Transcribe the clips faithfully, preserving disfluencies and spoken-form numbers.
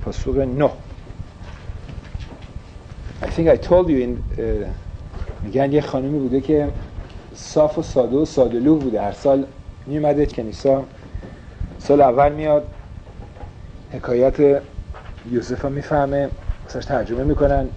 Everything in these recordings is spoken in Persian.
پاسخ نه. I think I told you in uh, میگن یه خانومی بوده که صاف و ساده و ساده‌لوح بوده، هر سال میومده کنیسا، سال اول میاد حکایت یوسف رو میفهمه، واسش ترجمه میکنن،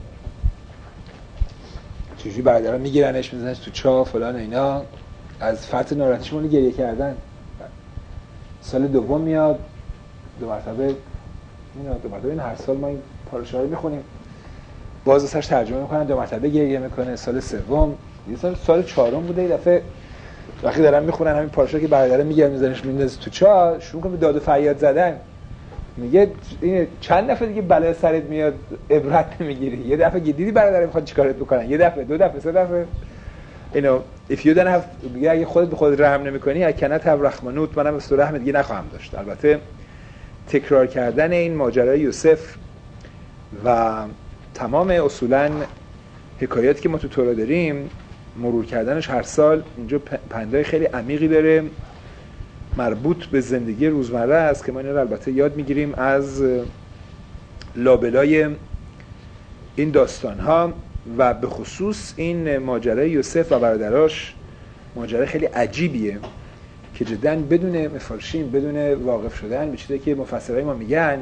چجوری برادران میگیرنش میزنش تو چاه فلان اینا، از فرط ناراحتیشون گریه کردن. سال دوم میاد دو مرتبه اینا دو مرتبه این هر سال ما این پاراشا رو میخونیم، باز واسش ترجمه میکنن، دو مرتبه گریه میکنه. سال سوم، یه سال سال چهارم بوده، یه دفعه وقتی دارن میخونن همین پاراشا که برادر میگیره میزنش میندازه تو چاه، شروع میکنه به داد و فریاد زدن. میگه این چند دفعه دیگه بلای سرت میاد عبرت نمیگیری؟ یه دفعه که دیدی برادر میخواد چیکارت بکنن، یه دفعه، دو دفعه، سه دفعه. اینو if you don't have، میگه اگه خودت به خودت رحم نمیکنی I cannot have رحمنوت، منم به تو رحم دیگه نخواهم داشت. البته تکرار کردن این ماجرای یوسف و تمام اصولاً حکایاتی که ما تو تورا داریم، مرور کردنش هر سال اینجا پندای خیلی عمیقی داره، مربوط به زندگی روزمره است که ما اینا رو البته یاد میگیریم از لابلای این داستان‌ها. و به خصوص این ماجرای یوسف و برادراش ماجرای خیلی عجیبیه که جداً بدون مفارشین، بدون واقف شدن به چیزی که مفسرای ما میگن،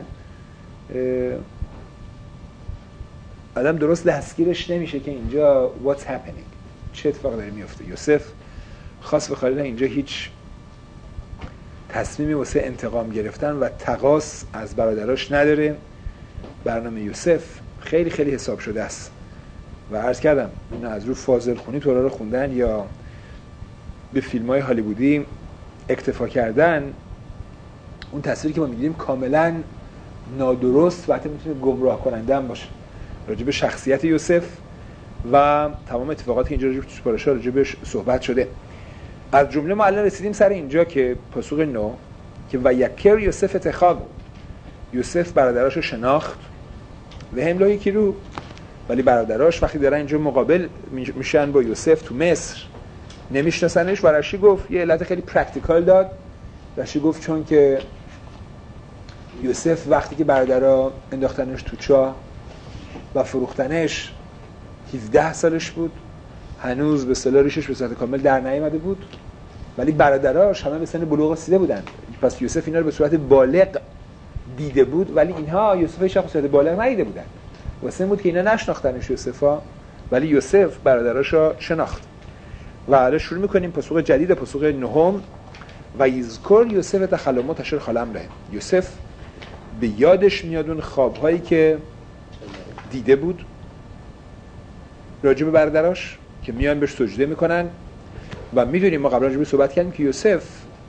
آدم درست دستگیرش نمیشه که اینجا what's happening، چه اتفاقی داره میفته. یوسف خاص به خاطر اینجا هیچ تصمیمی واسه انتقام گرفتن و تقاص از برادراش نداره. برنامه یوسف خیلی خیلی حساب شده است و عرض کردم این از رو فاضل خونی تورا رو خوندن یا به فیلم‌های هالیوودی اکتفا کردن، اون تصویری که ما می‌بینیم کاملاً نادرست و حتی میتونه گمراه کننده هم باشه راجع به شخصیت یوسف و تمام اتفاقاتی که اینجا راجع به پاراشا راجع بهش صحبت شده. از جمله ما الان رسیدیم سر اینجا که پاسخ نه که و یکر یوسف اتخاب، یوسف برادراش رو شناخت و هم لایی که رو، ولی برادراش وقتی دارن اینجا مقابل میشن با یوسف تو مصر نمیشناسنش. و رشی گفت یه علت خیلی پرکتیکال داد. رشی گفت چون که یوسف وقتی که برادرها انداختنش تو چاه و فروختنش هفده سالش بود، هنوز به اصطلاح ریشش به صورت کامل در نیامده بود، ولی برادراش همه به سن بلوغ رسیده بودن. پس یوسف اینا رو به صورت بالغ دیده بود، ولی اینها یوسف هیچ وقت به صورت بالغ ندیده بودن. واسه این بود که اینا نشناختنش یوسفا، ولی یوسف برادراشو شناخت. و الان شروع می‌کنیم پاسخ جدید، پاسخ نهم. و یذکر یوسف تخلمات اشر خالم ره. یوسف به یادش میاد اون خواب‌هایی که دیده بود راجع به برادراش که میان بهش سجده میکنن. و میدونیم ما قبلا راجع به صحبت کردیم که یوسف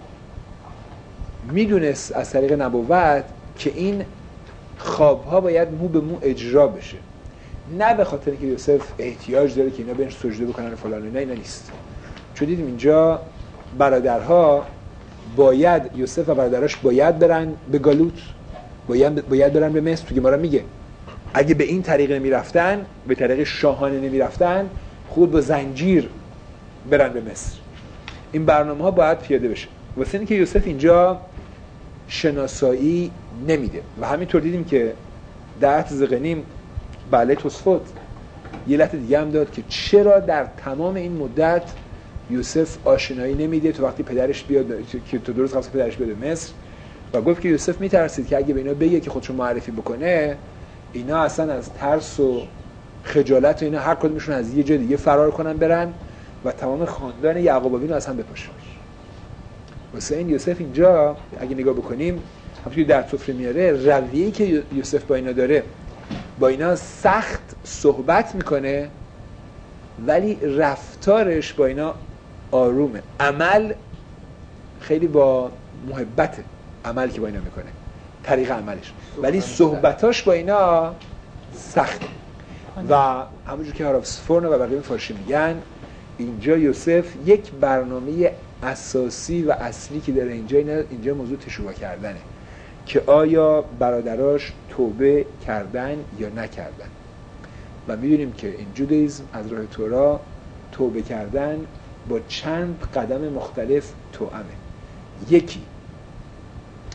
میدونست از طریق نبوت که این خوابها باید مو به مو اجرا بشه، نه به خاطر که یوسف احتیاج داره که اینا بهش سجده بکنن فلان اینا، اینا نیست. چون دیدیم اینجا برادرها باید، یوسف و برادراش باید برن به گالوت، باید باید برن به مصر. تو گمارا میگه اگه به این طریق نمیرفتن، به طریق شاهانه نمیرفتن، خود با زنجیر برن به مصر. این برنامه ها باید پیاده بشه. واسه اینکه یوسف اینجا شناسایی نمیده. و همینطور دیدیم که در زغنیم بله توسفوت یه لحظه دیگه هم داد که چرا در تمام این مدت یوسف آشنایی نمیده تو وقتی پدرش بیاد، که تو درست خواست پدرش بیاد به مصر. و گفت که یوسف میترسید که اگه به اینا بگه که خودشو معرفی بکنه، اینا اصلا از ترس و خجالت و اینا هر کدومشون از یه جای دیگه فرار کنن برن و تمام خاندان یعقوبیون رو اصلا بپاشن. واسه این یوسف اینجا اگه نگاه بکنیم همونطوری در سفره میاره، رویه‌ای که یوسف با اینا داره، با اینا سخت صحبت میکنه ولی رفتارش با اینا آرومه. عمل خیلی با محبته، عمل که با اینا میکنه، طریق عملش، ولی صحبتاش با اینا سخته. و همونجور که هارافسفورن و بقیه فارسی میگن، اینجا یوسف یک برنامه اساسی و اصلی که داره اینجا اینجا موضوع تشویق کردنه که آیا برادراش توبه کردن یا نکردن. و میدونیم که این جودئیسم از راه تورا توبه کردن با چند قدم مختلف توأمه. یکی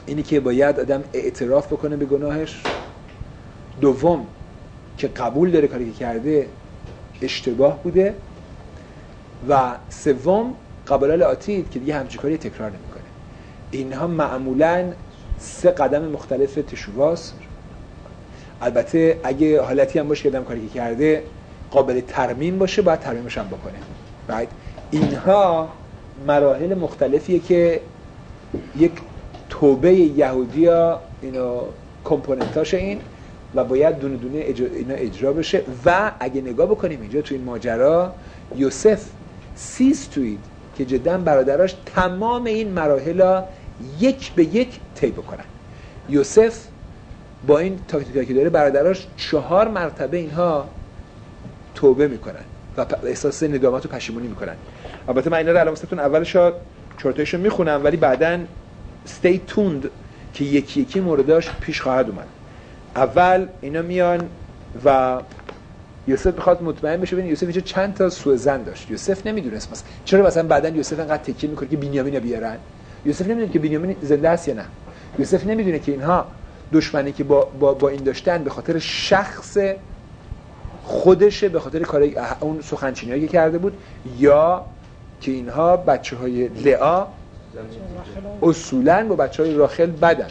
اینی که باید آدم اعتراف بکنه به گناهش. دوم که قبول داره کاری که کرده اشتباه بوده. و سوم قبول آتید که دیگه همچین کاری تکرار نمیکنه. اینها معمولاً سه قدم مختلف تشوواست. البته اگه حالتی هم باشه که آدم کاری که کرده قابل ترمیم باشه باید ترمیمش هم بکنه. right؟ اینها مراحل مختلفیه که یک توبه یهودیا اینو کامپوننتاش این و باید دونه دونه اجرا اینا اجرا بشه. و اگه نگاه بکنیم اینجا تو این ماجرا یوسف سیز توید که جدا برادراش تمام این مراحل یک به یک طی بکنن. یوسف با این تاکتیکی که داره برادراش چهار مرتبه اینها توبه میکنن و احساس ندامت و پشیمونی میکنن. البته من اینا رو الان واسهتون اولش چرتایشو میخونم ولی بعداً stay tuned که یکی یکی مورداش پیش خواهد اومد. اول اینا میان و یوسف میخواد مطمئن بشه ببین یوسف اینجا چند تا سوء ظن داشت. یوسف نمیدونست مثلا چرا مثلا بعداً یوسف انقدر تکیه میکنه که بنیامین بیارن. یوسف نمیدونه که بنیامین زنده است یا نه. یوسف نمیدونه که اینها دشمنی که با با, با این داشتن به خاطر شخص خودشه، به خاطر کار اون سخنچینیایی که کرده بود، یا که اینها بچه‌های لئا اصولاً با بچه‌های راخل بدن،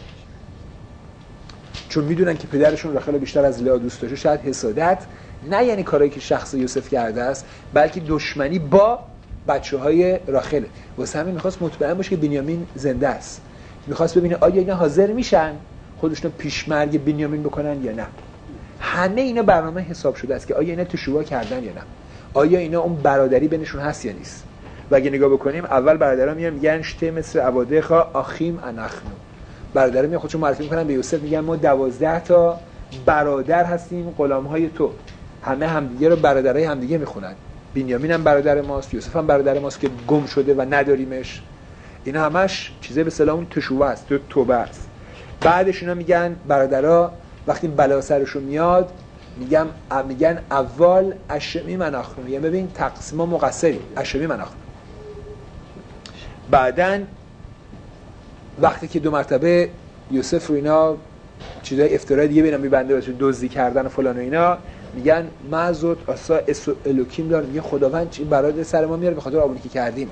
چون میدونن که پدرشون راخل بیشتر از لئا دوست داشته. شاید حسادت نه یعنی کارایی که شخص یوسف کرده است، بلکه دشمنی با بچه‌های راخل. واسه همین می‌خواست مطمئن باشه که بنیامین زنده است. می‌خواست ببینه آیا اینا حاضر میشن خودشون پیشمرگ بنیامین بکنن یا نه. همه اینا برنامه حساب شده است که آیا اینا تشویق کردن یا نه، آیا اینا اون برادری بینشون هست یا نیست. و اگه نگاه بکنیم اول برادرها میان میگن شته مثل عبادخا آخیم انخنو. برادرها میان خودشون معرفی میکنن به یوسف، میگن ما دوازده تا برادر هستیم غلام‌های تو. همه همدیگه رو برادرای همدیگه میخونن. بنیامین هم برادر ماست، یوسف هم برادر ماست که گم شده و نداریمش. اینا همش چیزه به اصطلاح اون تشویق است، تو توبه است. بعدش اینا میگن برادرها وقتی بلا سرشون میاد میگم میگن اول اشمی مناخنو، یعنی ببین تقسیم مقصری اشمی مناخنو. بعدن وقتی که دو مرتبه یوسف رو اینا چیزای افترایی دیگه بینم میبنده باشه، دزدی کردن و فلان و اینا، میگن معذوت اسا الوکیم دار، میگه خداوند این برای سر ما میاره به خاطر آبونی که کردیم.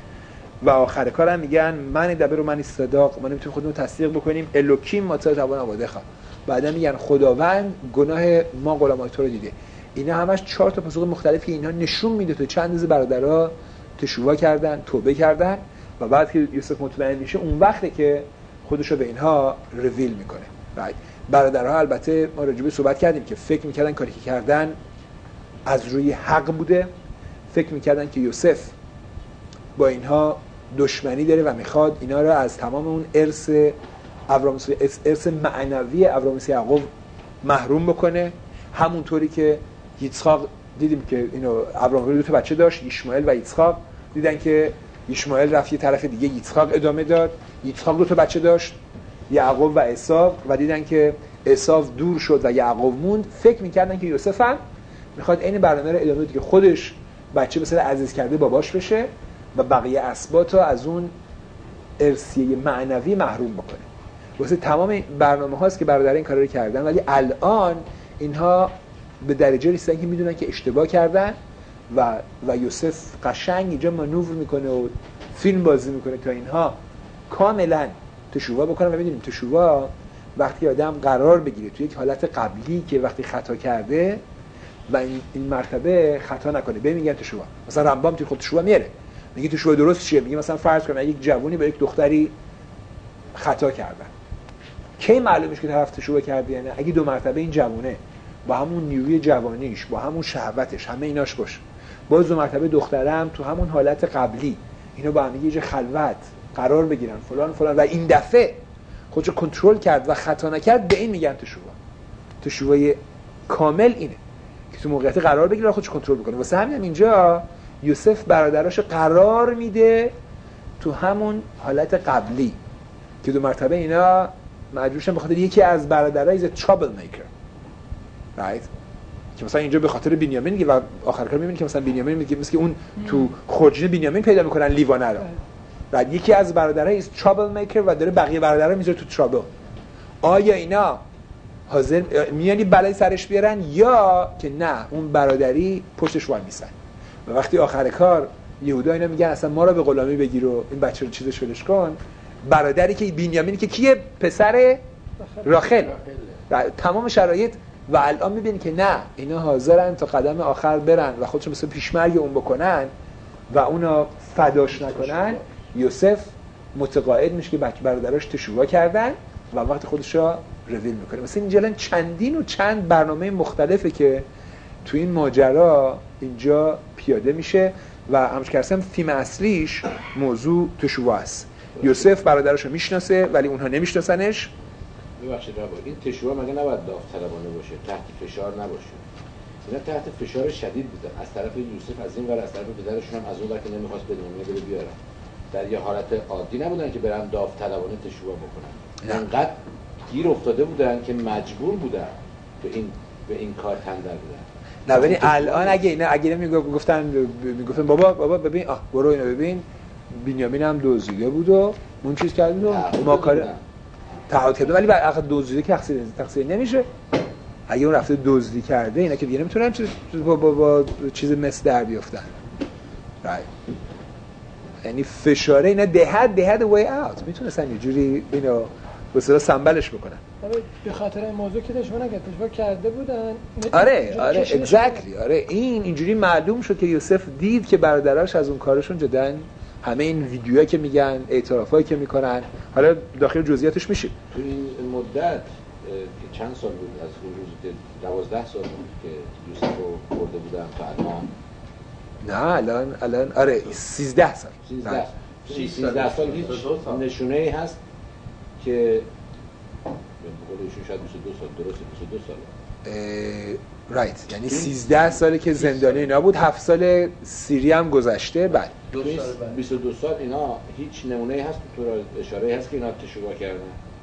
و آخر کارم میگن من دبر و من صداق، ما نمیتونیم خودمون تصدیق بکنیم الوکیم ما تا توان آباده خوا. بعدا میگن خداوند گناه ما غلامان تو رو دیده. اینا همش چهار تا پاسخ مختلفی اینها نشون میده تو چند روز برادرها تشویق کردن، توبه کردن و بعد که یوسف مطمئن میشه اون وقته که خودشو به اینها ریویل میکنه. right. برادرها البته ما راجع به صحبت کردیم که فکر میکردن کاری که کردن از روی حق بوده، فکر میکردن که یوسف با اینها دشمنی داره و میخواد اینا رو از تمام اون ارث ابراهیم ارث معنوی ابراهیم یعقوب محروم بکنه. همونطوری که یسحاق دیدیم که اینو ابراهیم دو تا بچه داشت، اسماعیل و یسحاق، دیدن که اسماعیل رفت یه طرف دیگه، یسحاق ادامه داد. یسحاق دو تا بچه داشت، یعقوب و عیسی، و دیدن که عیسی دور شد و یعقوب موند. فکر می‌کردن که یوسف هم میخواد این برنامه رو ادامه بده که خودش بچه به صورت عزیز کرده باباش بشه و بقیه اسباطو از اون ارثیه معنوی محروم بکنه. واسه تمام برنامه هاست که برادر این کارا رو کردن، ولی الان اینها به درجه رسیدن که میدونن که اشتباه کردن و و یوسف قشنگ اینجا مانور میکنه و فیلم بازی میکنه تا اینها کاملا تشویق بکنن. و میدونیم تشویق وقتی آدم قرار بگیره توی یک حالت قبلی که وقتی خطا کرده و این, این مرتبه خطا نکنه، به میگن تشویق. مثلا رمبام توی خود تشویق میاره، میگه تشویق درست چیه؟ میگه مثلا فرض کن یک جوونی با یک دختری خطا کردن، کی معلوم میشه که طرف تشویق کرده یا نه؟ اگه دو مرتبه این جوونه با همون نیروی جوانیش، با همون شهوتش، همه ایناش باشه، باز دو مرتبه دخترم تو همون حالت قبلی اینا با هم یه خلوت قرار بگیرن فلان فلان و این دفعه خودشو کنترل کرد و خطا نکرد، به این میگن تشویق. تشویق کامل اینه که تو موقعیت قرار بگیره و خودشو کنترل بکنه. واسه همین هم اینجا یوسف برادراشو قرار میده تو همون حالت قبلی که دو مرتبه اینا مجبورشن به خاطر یکی از برادرها ایز ترابل میکر، رایت، که مثلا اینجا به خاطر بنیامین میگه و آخر کار میبینی که مثلا بنیامین میگه مثل که اون تو خرجین بنیامین پیدا میکنن لیوانه رو، بعد یکی از برادرها ایز ترابل میکر و داره بقیه برادرها میذاره تو ترابل. آیا اینا حاضر میانی بلای سرش بیارن یا که نه اون برادری پشتش وای میسن؟ و وقتی آخر کار یهودا اینا میگن اصلا ما رو به غلامی بگیر و این بچه رو چیزش ولش کن، برادری که بنیامینی که کیه؟ پسر راخل. تمام شرایط و الان میبینی که نه اینا حاضرن تا قدم آخر برن و خودشون مثل پیشمرگ اون بکنن و اونا فداش نکنن. یوسف متقاعد میشه که بچه برادراش تشویق کردن و وقت خودش را رویل میکنه. مثلا اینجا الان چندین و چند برنامه مختلفه که تو این ماجرا اینجا پیاده میشه و همش کردم تیم اصلیش موضوع تشویق است. یوسف برادرش رو میشناسه ولی اونها نمیشناسنش. ببخشید ربا، این تشویق مگه نباید داوطلبانه باشه، تحت فشار نباشه؟ اینا تحت فشار شدید بودن از طرف یوسف از این ور، از طرف پدرشون هم از اون ور که نمیخواست بنیامین رو بیارن. در یه حالت عادی نبودن که برن داوطلبانه تشویق بکنن. انقدر گیر افتاده بودن که مجبور بودن به این به این کار تندر بدن. نه ولی الان اگه اینا اگه میگفتن میگفتن بابا بابا ببین آه برو اینو ببین بنیامین هم دزدیده بود و اون چیز کرد و ما کار تعهد کرده، ولی بعد دزدیده که تقصیر تقصیر نمیشه. اگه اون رفته دزدی کرده اینا که دیگه نمیتونن چیز با, با, با چیز مثل در بیافتن. right. یعنی فشاره اینا they had they had a way out، میتونستن یه جوری اینو به اصطلاح سنبلش بکنن. به خاطر این موضوع که دشمن نگه دشمن کرده بودن. آره آره exactly. آره این اینجوری معلوم شد که یوسف دید که برادراش از اون کارشون جدن. همه این ویدیوهایی که میگن، اعترافایی که میکنن، حالا داخل جزئیاتش میشه. تو این مدت که چند سال بود از اون روز که دوازده سال بود که یوسف رو برده بودن تا الان؟ نه الان الان آره سیزده سال. سیزده سیزده سال هیچ نشونه ای هست که به قول ایشون شاید بیست و دو سال درسته بیست و دو سال. رایت یعنی سیزده ساله که زندانی اینا بود، هفت سال سیری هم گذشته. بعد بیست و دو سال اینا هیچ نمونه‌ای هست تو تورات اشاره‌ای هست که اینا تشویق کردن؟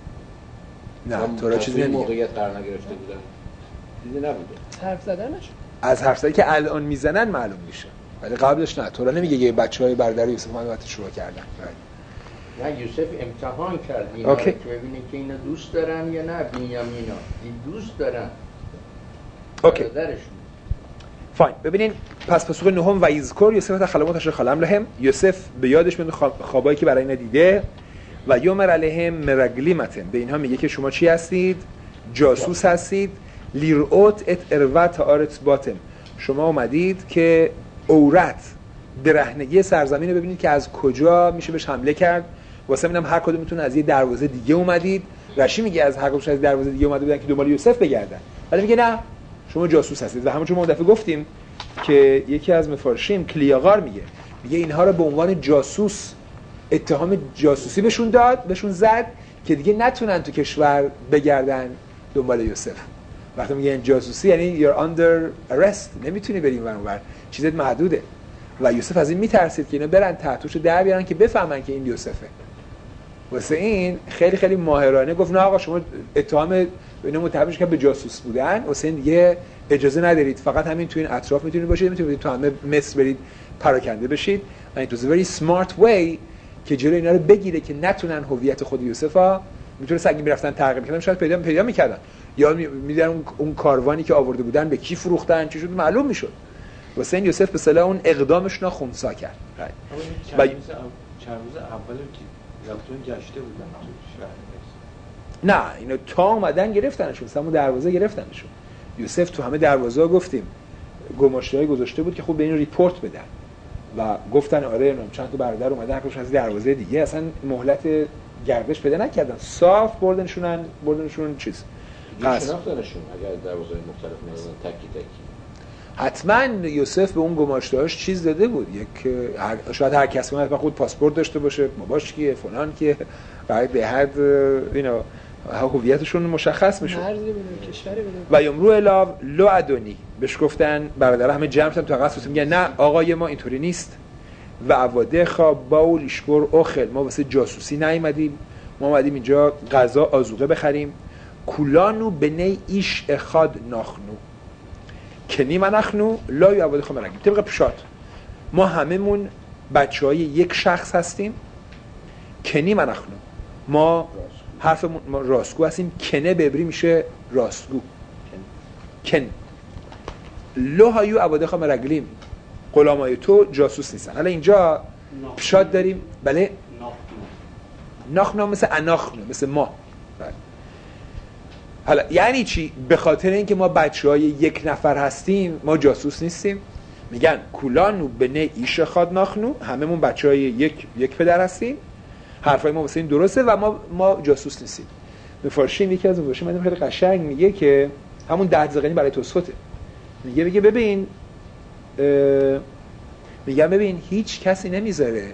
نه تورات چیزی نمیگه. موقعیت قرار نگرفته بودن. چیزی نبوده. حرف زدنش از حرفایی که الان میزنن معلوم میشه. ولی قبلش نه تورات نمیگه که بچهای برادر یوسف اومدن تشویق کردن. نه یوسف امتحان کرد اینا که ببینه که اینا دوست دارن یا نه. بنیامینا دوست دارن. اوکی فاین. ببینین پس پاسخ نهم و یذکر یوسف تخلماتش خلم لهم، یوسف به یادش میاد خوابایی که برای اینا دیده و یومر علیهم مرگلیمتن، به اینها میگه که شما چی هستید؟ جاسوس هستید. لیرؤت ات اروت آرت باتم، شما اومدید که عورت برهنگی سرزمین رو ببینید که از کجا میشه بهش حمله کرد. واسه اینم هر کدومتون از یه دروازه دیگه اومدید. رشی میگه از هر کدومشون از دروازه دیگه اومده بودن که دنبال یوسف بگردن، ولی میگه نه شما جاسوس هستید. و همونجور ما دفعه گفتیم که یکی از مفارشیم کلیاغار میگه میگه اینها رو به عنوان جاسوس اتهام جاسوسی بهشون داد، بهشون زد که دیگه نتونن تو کشور بگردن دنبال یوسف. وقتی میگه این جاسوسی یعنی you're under arrest، نمیتونی بری اون ور، چیزت محدوده. و یوسف از این میترسید که اینا برن تحتوش در بیارن که بفهمن که این یوسفه. واسه این خیلی خیلی ماهرانه گفت نه آقا شما اتهام اینا متهمش که به جاسوس بودن، واسه این دیگه اجازه ندارید، فقط همین تو این اطراف میتونید باشید، میتونید تو همه مصر برید پراکنده بشید. و it was a very smart way که جلوی اینا رو بگیره که نتونن هویت خود یوسفا. میتونه اگه میرفتن تعقیب میکردن شاید پیدا پیدا میکردن یا میدیدن اون, اون کاروانی که آورده بودن به کی فروختن چی شد معلوم میشد. واسه این یوسف به اصطلاح اون اقدامش رو خنثی کرد. و چند روز اول که رفتون گشته بودن تو شهر نه اینا تا اومدن گرفتنشون، سمو دروازه گرفتنشون. یوسف تو همه دروازه‌ها گفتیم گماشته‌ای گذاشته بود که خب به این ریپورت بدن و گفتن آره چند تا برادر اومدن هرکدومش از دروازه دیگه، اصلا مهلت گردش پیدا نکردن، صاف بردنشونن بردنشون چیز قصد شناختنشون. اگر دروازه مختلف می‌زدن تکی تکی حتما یوسف به اون گماشته‌هاش چیز داده بود، یک هر... شاید هر کسی حتما خود پاسپورت داشته باشه، باباش کیه فلان کیه، بعد به حد اینا هویتشون مشخص میشه. مرزی بوده کشوری بوده. و یمرو الاو لو ادونی، بهش گفتن برادرها همه جمع شدن تو قصر، میگن نه آقای ما اینطوری نیست. و عواده خواب باول اشبر اخل، ما واسه جاسوسی نیومدیم، ما اومدیم اینجا غذا آذوقه بخریم. کولانو بنی ایش اخاد ناخنو کنی من نخنو لا یا عواده خواب نگیم. طبق پیشات ما هممون بچهای یک شخص هستیم کنی من اخنو ما حرفمون ما راستگو هستیم. کنه به عبری میشه راستگو. کن لو هایو عباده مرگلیم غلامای تو جاسوس نیستن. حالا اینجا پیشاد داریم بله ناخنو مثل اناخنو مثل ما. حالا یعنی چی؟ به خاطر اینکه ما بچهای یک نفر هستیم ما جاسوس نیستیم. میگن کولانو بنه ایش خاد ناخنو، هممون بچهای یک یک پدر هستیم، حرفای ما واسه این درسته و ما ما جاسوس نیستیم. به فارسی یکی از اون باشه من خیلی قشنگ میگه که همون ده زغنی برای توسفته. میگه میگه ببین میگم ببین هیچ کسی نمیذاره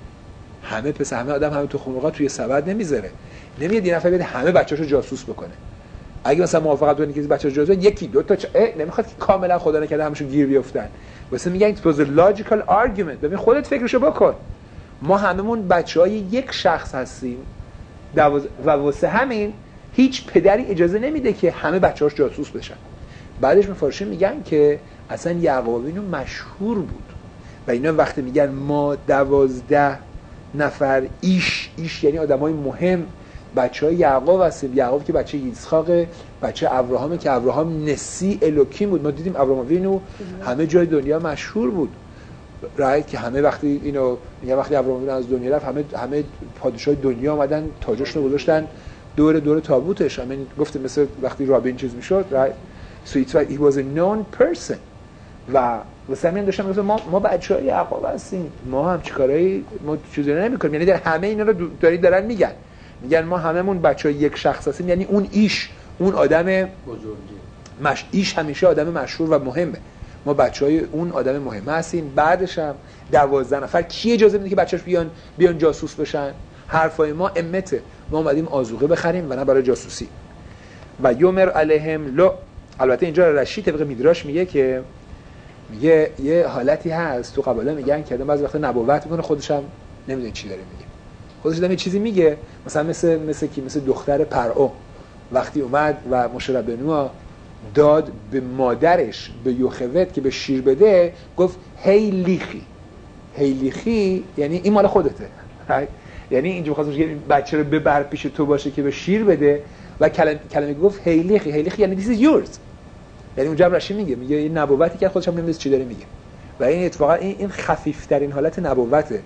همه پس همه آدم همه تو خونقا توی سبد نمیذاره. نمیاد یه نفر بیاد همه بچه‌اشو جاسوس بکنه. اگه مثلا موافقت کنید که بچه‌ها جاسوس یکی دو تا چ... نمیخواد که کاملا خدا نکرده همشون گیر بیافتن. واسه میگن it was a logical argument. ببین خودت فکرشو بکن. ما هممون بچهای یک شخص هستیم دواز... و واسه همین هیچ پدری اجازه نمیده که همه بچه‌هاش جاسوس بشن. بعدش مفارشی میگن که اصلا یعقوب اینو مشهور بود و اینا وقتی میگن ما دوازده نفر ایش ایش یعنی آدمای مهم بچهای یعقوب هستیم. یعقوب که بچه ایسحاق، بچه ابراهامه که ابراهام نسی الوکیم بود. ما دیدیم ابراهام وینو همه جای دنیا مشهور بود. رایت که همه وقتی اینو میگن وقتی ابراهام وینو از دنیا رفت همه همه پادشاه دنیا اومدن تاجشون رو گذاشتن دور دور تابوتش. همین گفتم مثل وقتی رابین چیز میشد رایت so it's like he was a known person و واسه همین داشتم میگفتم ما ما بچهای یعقوب هستیم، ما هم چیکارایی ما چیزی نمی‌کنیم. یعنی در همه اینا رو داری دارن میگن میگن ما هممون بچهای یک شخص هستیم. یعنی اون ایش اون آدم بزرگی مش ایش همیشه آدم مشهور و مهمه. ما بچهای اون آدم مهم هستیم. بعدش هم دوازده نفر کی اجازه میده که بچه‌اش بیان بیان جاسوس بشن؟ حرفای ما امته. ما اومدیم آذوقه بخریم و نه برای جاسوسی. و یومر علیهم لو. البته اینجا رشید طبق میدراش میگه که میگه یه حالتی هست تو قباله میگن که آدم بعضی وقتا نبوت میکنه خودش هم نمیدونه چی داره میگه. خودش داره یه چیزی میگه مثلا مثل مثل کی مثل دختر پرعو وقتی اومد و موشه ربنو داد به مادرش به یوخوت که به شیر بده گفت هی لیخی. هی لیخی یعنی این مال خودته. یعنی اینجا می‌خواست بگه بچه رو ببر پیش تو باشه که به شیر بده و کلمه کلمه گفت هی لیخی. هی لیخی یعنی this is yours. یعنی اونجا رشید میگه میگه این نبوتی که خودش هم نمی‌دونه چی داره میگه و این اتفاقا این این خفیف‌ترین حالت نبوته.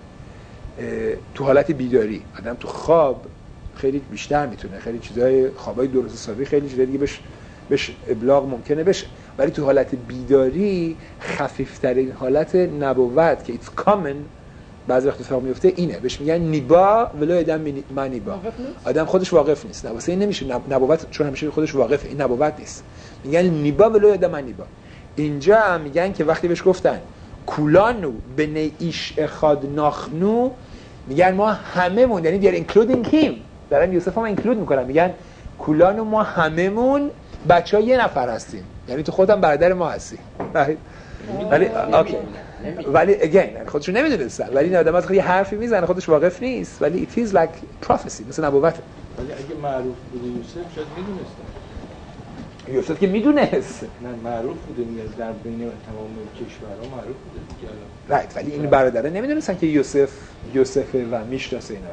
تو حالت بیداری آدم تو خواب خیلی بیشتر میتونه خیلی چیزای خوابای درست حسابی خیلی چیزای دیگه بهش بهش ابلاغ ممکنه بشه، ولی تو حالت بیداری خفیف‌ترین حالت نبوت که it's common بعضی وقت اتفاق میفته اینه. بهش میگن نیبا ولو ادم من نیبا. آدم خودش واقف نیست. نه واسه این نمیشه نبوت چون همیشه خودش واقفه. این نبوت نیست. میگن نیبا ولو ادم من نیبا. اینجا میگن که وقتی بهش گفتن کولانو بنی ایش اخاد ناخنو میگن ما هممون یعنی دیار including him دارن یوسف هم اینکلود میکنن میگن کولانو ما هممون بچه‌ها یه نفر هستیم یعنی تو خودم برادر ما هستی. ولی اوکی ولی again خودشون نمیدونستن ولی این آدم از خیلی حرفی میزنه خودش واقف نیست ولی it is like prophecy مثل نبوت. ولی اگه معروف بوده یوسف شاید میدونستن. یوسف که میدونست نه معروف بوده میگه در بین تمام کشورها معروف بوده دیگه. رایت ولی این برادرها نمیدونستن که یوسف یوسفه و میشناسه اینا رو.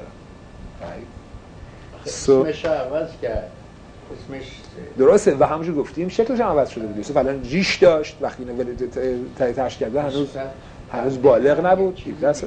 رایت اسمش عوض کرد. اسمش درسته و همونجور گفتیم شکلش هم عوض شده بود. یوسف الان ریش داشت وقتی اینو ترش کرده هنوز هنوز بالغ نبود.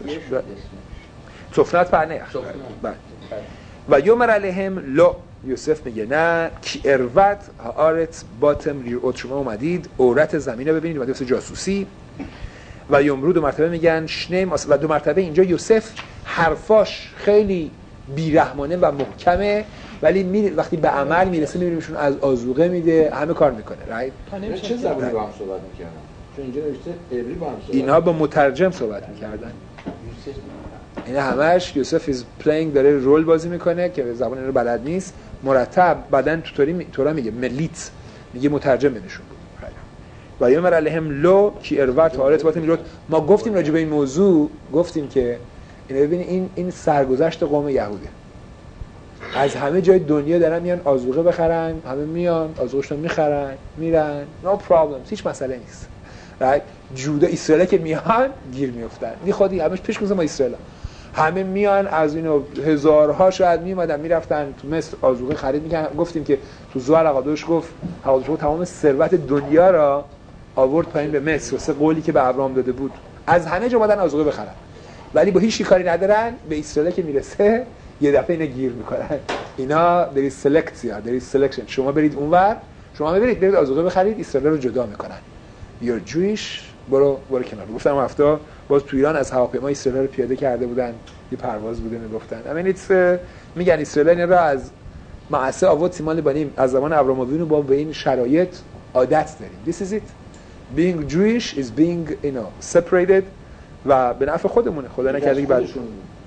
صفنت پرنه و یومر علیهم لو. یوسف میگه نه کی اروت آرت باتم ریوت شما اومدید عورت زمین رو ببینید اومدید واسه جاسوسی. و یومرو دو مرتبه میگن شنیم و دو مرتبه اینجا یوسف حرفاش خیلی بیرحمانه و محکمه ولی می... وقتی به عمل میرسه میبینیمشون از آذوقه میده همه کار میکنه. رایت چه زبانی با هم صحبت میکردن؟ چون اینجا نوشته عبری با هم صحبت. اینا با مترجم صحبت میکردن. اینا همش یوسف از پلینگ داره رول بازی میکنه که زبان اینو بلد نیست مرتب بعدن توری تورا میگه ملیت میگه مترجم بهشون. و یومر علیهم لو کی اروت آرت باتم میرود. ما گفتیم راجع به این موضوع گفتیم که اینا ببین این این سرگذشت قوم یهوده از همه جای دنیا دارن میان آذوقه بخرن همه میان آذوقهشون میخرن میرن no problem هیچ مسئله نیست. right جودا اسرائیل که میان گیر میافتن این خودی همش پیش میزنه ما اسرائیل همه میان از اینو هزارها شاید میومدن میرفتن تو مصر آذوقه خرید میکردن. گفتیم که تو زوال اقادوش گفت اقادوش تمام ثروت دنیا را آورد پایین به مصر واسه قولی که به ابراهام داده بود. از همه جا اومدن آذوقه بخرن، ولی با هیچ کاری ندارن. به اسرائیل که میرسه یه دفعه اینا گیر میکنن. اینا در سلکسیا، در سلکشن، شما برید اونور، شما برید برید آذوقه بخرید، اسرائیل رو جدا میکنن. یور جویش، برو برو کنار. گفتم هفته باز تو ایران از هواپیما اسرائیل رو پیاده کرده بودن، یه پرواز بوده میگفتن. I mean it's میگن اسرائیل را از معسه آوات سیمان بانیم از زمان ابراهیم با به این شرایط عادت داریم. This is it. Being Jewish is being, you know, separated و به نفع خودمونه. خدا نکرده که بعد جداشون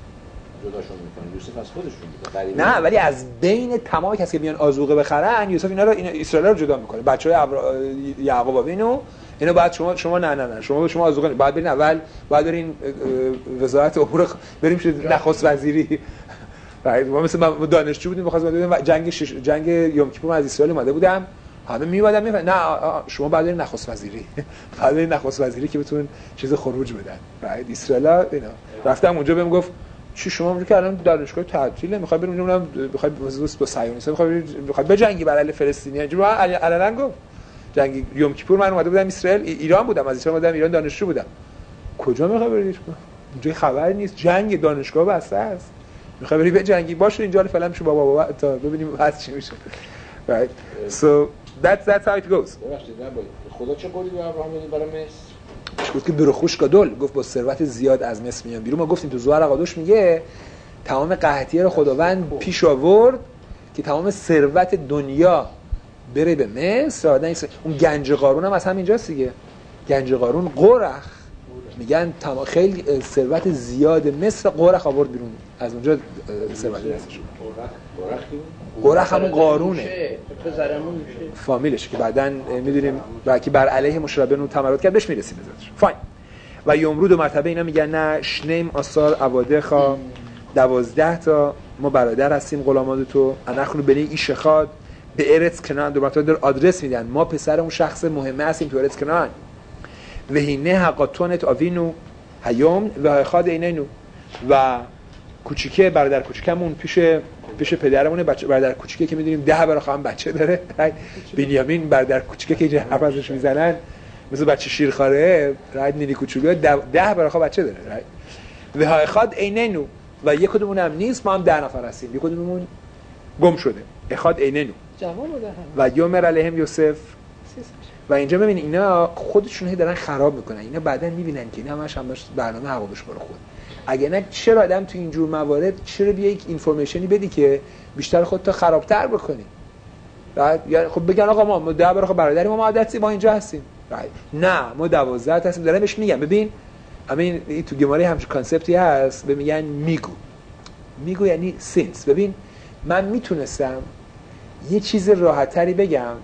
میکنن. یوسف از خودشون بوده. نه، ولی از بین تمام کسی که میان آذوقه بخرن یوسف اینا رو اینا اسرائیل رو جدا میکنه. بچهای ابرا... یعقوب و اینو اینو بعد شما شما نه نه نه شما شما آذوقه بعد برین اول بعد برین وزارت امور بریم نخست وزیری. ما مثلا دانشجو بودیم می‌خواستم ببینم جنگ شش... جنگ یوم کیپور از اسرائیل اومده بودم، همه میومدن میفهمن نه شما بعد برین نخست وزیری بعد برین نخست وزیری که بتون چیز خروج بدن. بعد اسرائیل اینا رفتم اونجا بهم گفت چی شما اونجا که الان دانشگاه تعطیله میخوای بریم اونم میخوای با صهیونیست‌ها میخوای میخوای بجنگی برای فلسطینیان. جو علنا گفت جنگ یوم کیپور من اومده بودم اسرائیل، ایران بودم، از اسرائیل اومدم ایران دانشجو بودم. کجا میخوای برید؟ اونجا خبری نیست، جنگ دانشگاه بسته است، میخوای بری بجنگی. باشه اینجا فعلا میشه بابا بابا تا ببینیم بعد چی میشه. right so that's that's how it goes. خدا چه قولی به ابراهیم داد برای مصر؟ گفت که برخوش گدول، گفت با ثروت زیاد از مصر میان بیرون. ما گفتیم تو زوار قادوش میگه تمام قحطیه رو خداوند پیش آورد که تمام ثروت دنیا بره به مصر. اون گنج قارون هم از همینجاست دیگه. گنج قارون قرخ میگن تمام خیلی ثروت زیاد مصر قرخ آورد بیرون، از اونجا ثروت دستش اومد. قرخ همون قارونه فامیلش که بعداً میدونیم که بر علیه مشربه تمرد کرد، بهش میرسیم بذارش. فاین. و یمرود و مرتبه اینا میگن نه شنیم آثار عوادخا دوازده تا ما برادر هستیم غلامان تو انخلو بنی ایشخاد به ارث کنان. دو مرتبه در آدرس میدن ما پسر اون شخص مهمه هستیم تو ارث کنان. و هینه حقاتونت آوینو هیوم و خاد اینینو و کوچیکه برادر کوچیکمون پیش پیش پدرمونه. بچه برادر کوچیکه که میدونیم ده برای خواهم بچه داره. بنیامین برادر کوچیکه که اینجا حرف ازش میزنن مثل بچه شیرخواره راید نینی کوچولو ده برای خواهم بچه داره. و های خاد اینینو و یک کدومون هم نیست، ما هم ده نفر هستیم، یک کدوممون گم شده. اخاد اینینو جواب بده و یومر علیهم یوسف. و اینجا ببین اینا خودشون هی دارن خراب میکنن. اینا بعداً میبینن که اینا همش هم برنامه حوابش برو خود. اگه نه چرا آدم تو اینجور موارد چرا بیا یک اینفورمیشنی بدی که بیشتر خودت خرابتر بکنی؟ بعد یا خب بگن آقا ما ده برای برادری ما عادتی ما اینجا هستیم. نه ما دوازده هستیم. دارم بهش میگم ببین همین تو گماری همچین کانسپتی هست به میگن میگو. میگو یعنی سینس. ببین من میتونستم یه چیز راحت‌تری بگم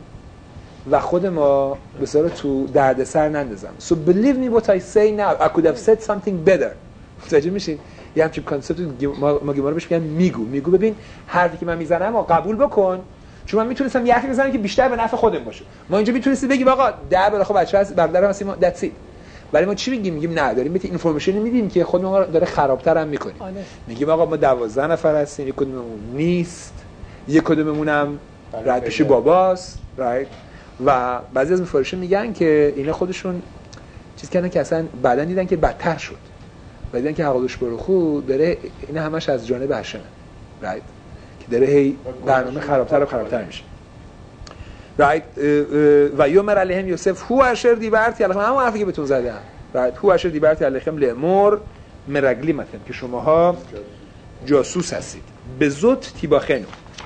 و خود ما به صورت تو دردسر نندازم. So believe me what I say now. I could have said something better. متوجه میشین؟ یه همچین کانسپت ما ما گمارا بهش میگن میگو. میگو ببین حرفی که من میزنم و قبول بکن، چون من میتونستم یه حرفی بزنم که بیشتر به نفع خودم باشه. ما اینجا میتونستیم بگیم آقا ده بالا خب بچه هست برادرم هستیم that's it. ولی ما چی میگیم؟ میگیم نه داریم بهت اینفورمیشن میدیم که خود ما داره خرابتر هم میکنیم. میگیم آقا ما دوازده نفر هستیم، یک کدوممون نیست، یک کدوممون هم رد پیش باباست، رایت؟ و بعضی از مفارشین میگن که اینا خودشون چیز کردن که اصلا بعدن دیدن که بدتر شد. بعد دیدن که حقادوش برخو داره اینا همش از جانب هشمه. رایت؟ که داره هی برنامه خرابتر و خرابتر میشه. رایت؟ و یومر علیهم یوسف هو اشر دیبرتی علیهم، همون حرفی که بهتون زدم. رایت؟ هو اشر دیبرتی علیهم لامر مرگلی متن که شماها جاسوس هستید. به زود تیباخنو.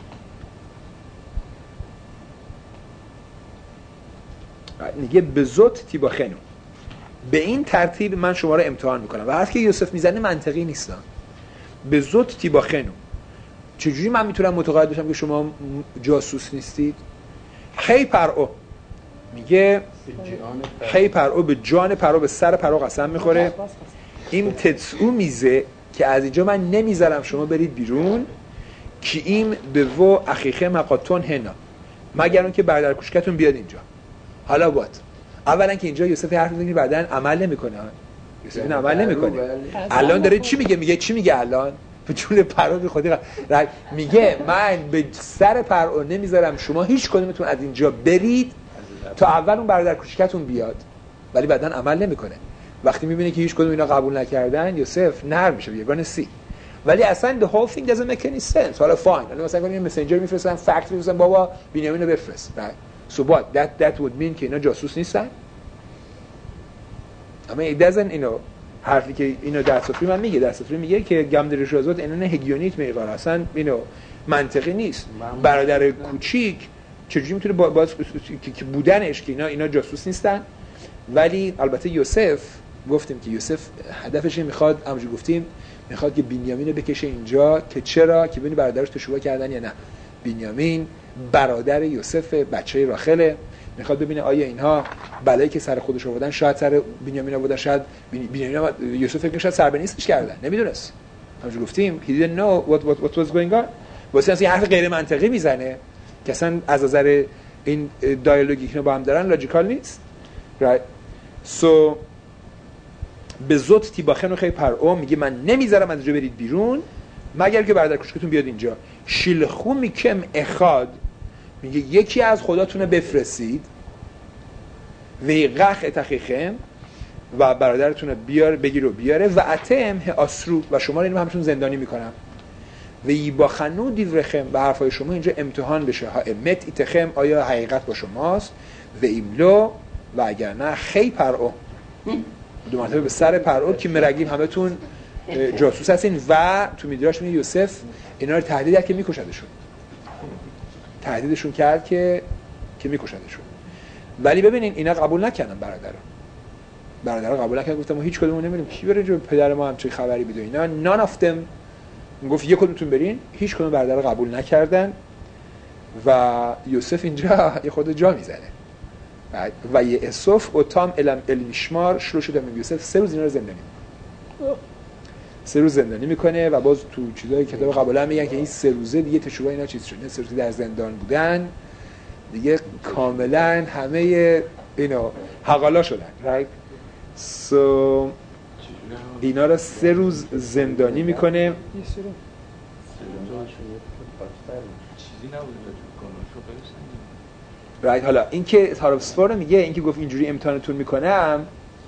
میگه به زود تیباخنو، به این ترتیب من شما رو امتحان میکنم. و حرفی که یوسف میزنه منطقی نیست. به زود تیباخنو چجوری من میتونم متقاعد بشم که شما جاسوس نیستید؟ خی پرو میگه خی پرو به جان پرو به سر پرو قسم میخوره. این تدسو میزه که از اینجا من نمیذارم شما برید بیرون که این به و اخیخه مقاتون هنا مگر اون که برادر کوچکتون بیاد اینجا. حالا بات اولا که اینجا یوسف حرف میزنه بعدن عمل نمیکنه. یوسف این عمل نمیکنه. الان داره چی میگه؟ میگه چی میگه الان؟ به جون پرو بی خودی میگه من به سر پرو نمیذارم شما هیچ کدومتون از اینجا برید تا اول اون برادر کوچیکتون بیاد، ولی بعدن عمل نمیکنه. وقتی میبینه که هیچ کدوم اینا قبول نکردن یوسف نرم میشه، یه گونه سی، ولی اصلا the whole thing doesn't make any sense. حالا فاین، حالا مثلا یه مسنجر میفرستن، فکت میفرستن، بابا بنیامین رو بفرست، right? So what? That that would mean که اینا جاسوس نیستن. اما it doesn't you know حرفی که اینو در سفری من میگه، در سفری میگه که گمدر شازوت اینونه هگیونیت میگه، اصلا اینو منطقی نیست. برادر کوچیک چجوری میتونه با باز که بودنش که اینا اینا جاسوس نیستن. ولی البته یوسف گفتیم که یوسف هدفش میخواد، همونجوری گفتیم میخواد که بنیامین رو بکشه اینجا که چرا که ببینی برادرش تشویق کردن یا نه. بنیامین برادر یوسف، بچه راخله، میخواد ببینه آیا اینها بلایی که سر خودش آوردن شاید سر بنیامین آوردن، شاید بنیامین یوسف فکر شاید سربنیستش کردن، نمیدونست. همونجوری گفتیم he didn't know what what what was going on. واسه اینکه حرف غیر منطقی میزنه که اصلا از نظر این دیالوگی که با هم دارن لاجیکال نیست. right so به زوت تیباخن و خیلی پرعو میگه من نمیذارم از اینجا برید بیرون مگر که برادر کوچکتون بیاد اینجا. شیلخو میکم اخاد میگه یکی از خداتون بفرستید ویقخ اتخیخم و برادرتون رو بیار بگیر و بیاره و اتم آسرو و شما رو اینو همشون زندانی میکنم و یباخنو دیورخم و حرفای شما اینجا امتحان بشه ها امت ایتخم آیا حقیقت با شماست و ایملو و اگر نه خی پرعو دو مرتبه به سر پرعو که مرگیم همتون جاسوس هستین و تو میدراش میگه یوسف اینا رو تهدید کرد که میکشدشون، تهدیدشون کرد که که میکشدشون. ولی ببینین اینا قبول نکردن، برادرها برادرها قبول نکردن، گفتم ما هیچ کدومون نمیریم، کی بره جو پدر ما همچین خبری بده. اینا نان اف دم گفت یک کدومتون برین، هیچ کدوم برادرها قبول نکردن و یوسف اینجا یه خود جا میزنه و یه اسوف و تام الم المیشمار شروع شده می یوسف سه روز اینا رو زندانی سه روز زندانی میکنه و باز تو چیزای کتاب قبلا میگن که این سه روزه دیگه تشویق اینا چیز شده، سه روزه در زندان بودن دیگه کاملا همه اینا حقالا شدن. right so اینا رو سه روز زندانی میکنه. چیزی نبود right حالا این که تارفسفور رو میگه، این که گفت اینجوری امتحانتون میکنم،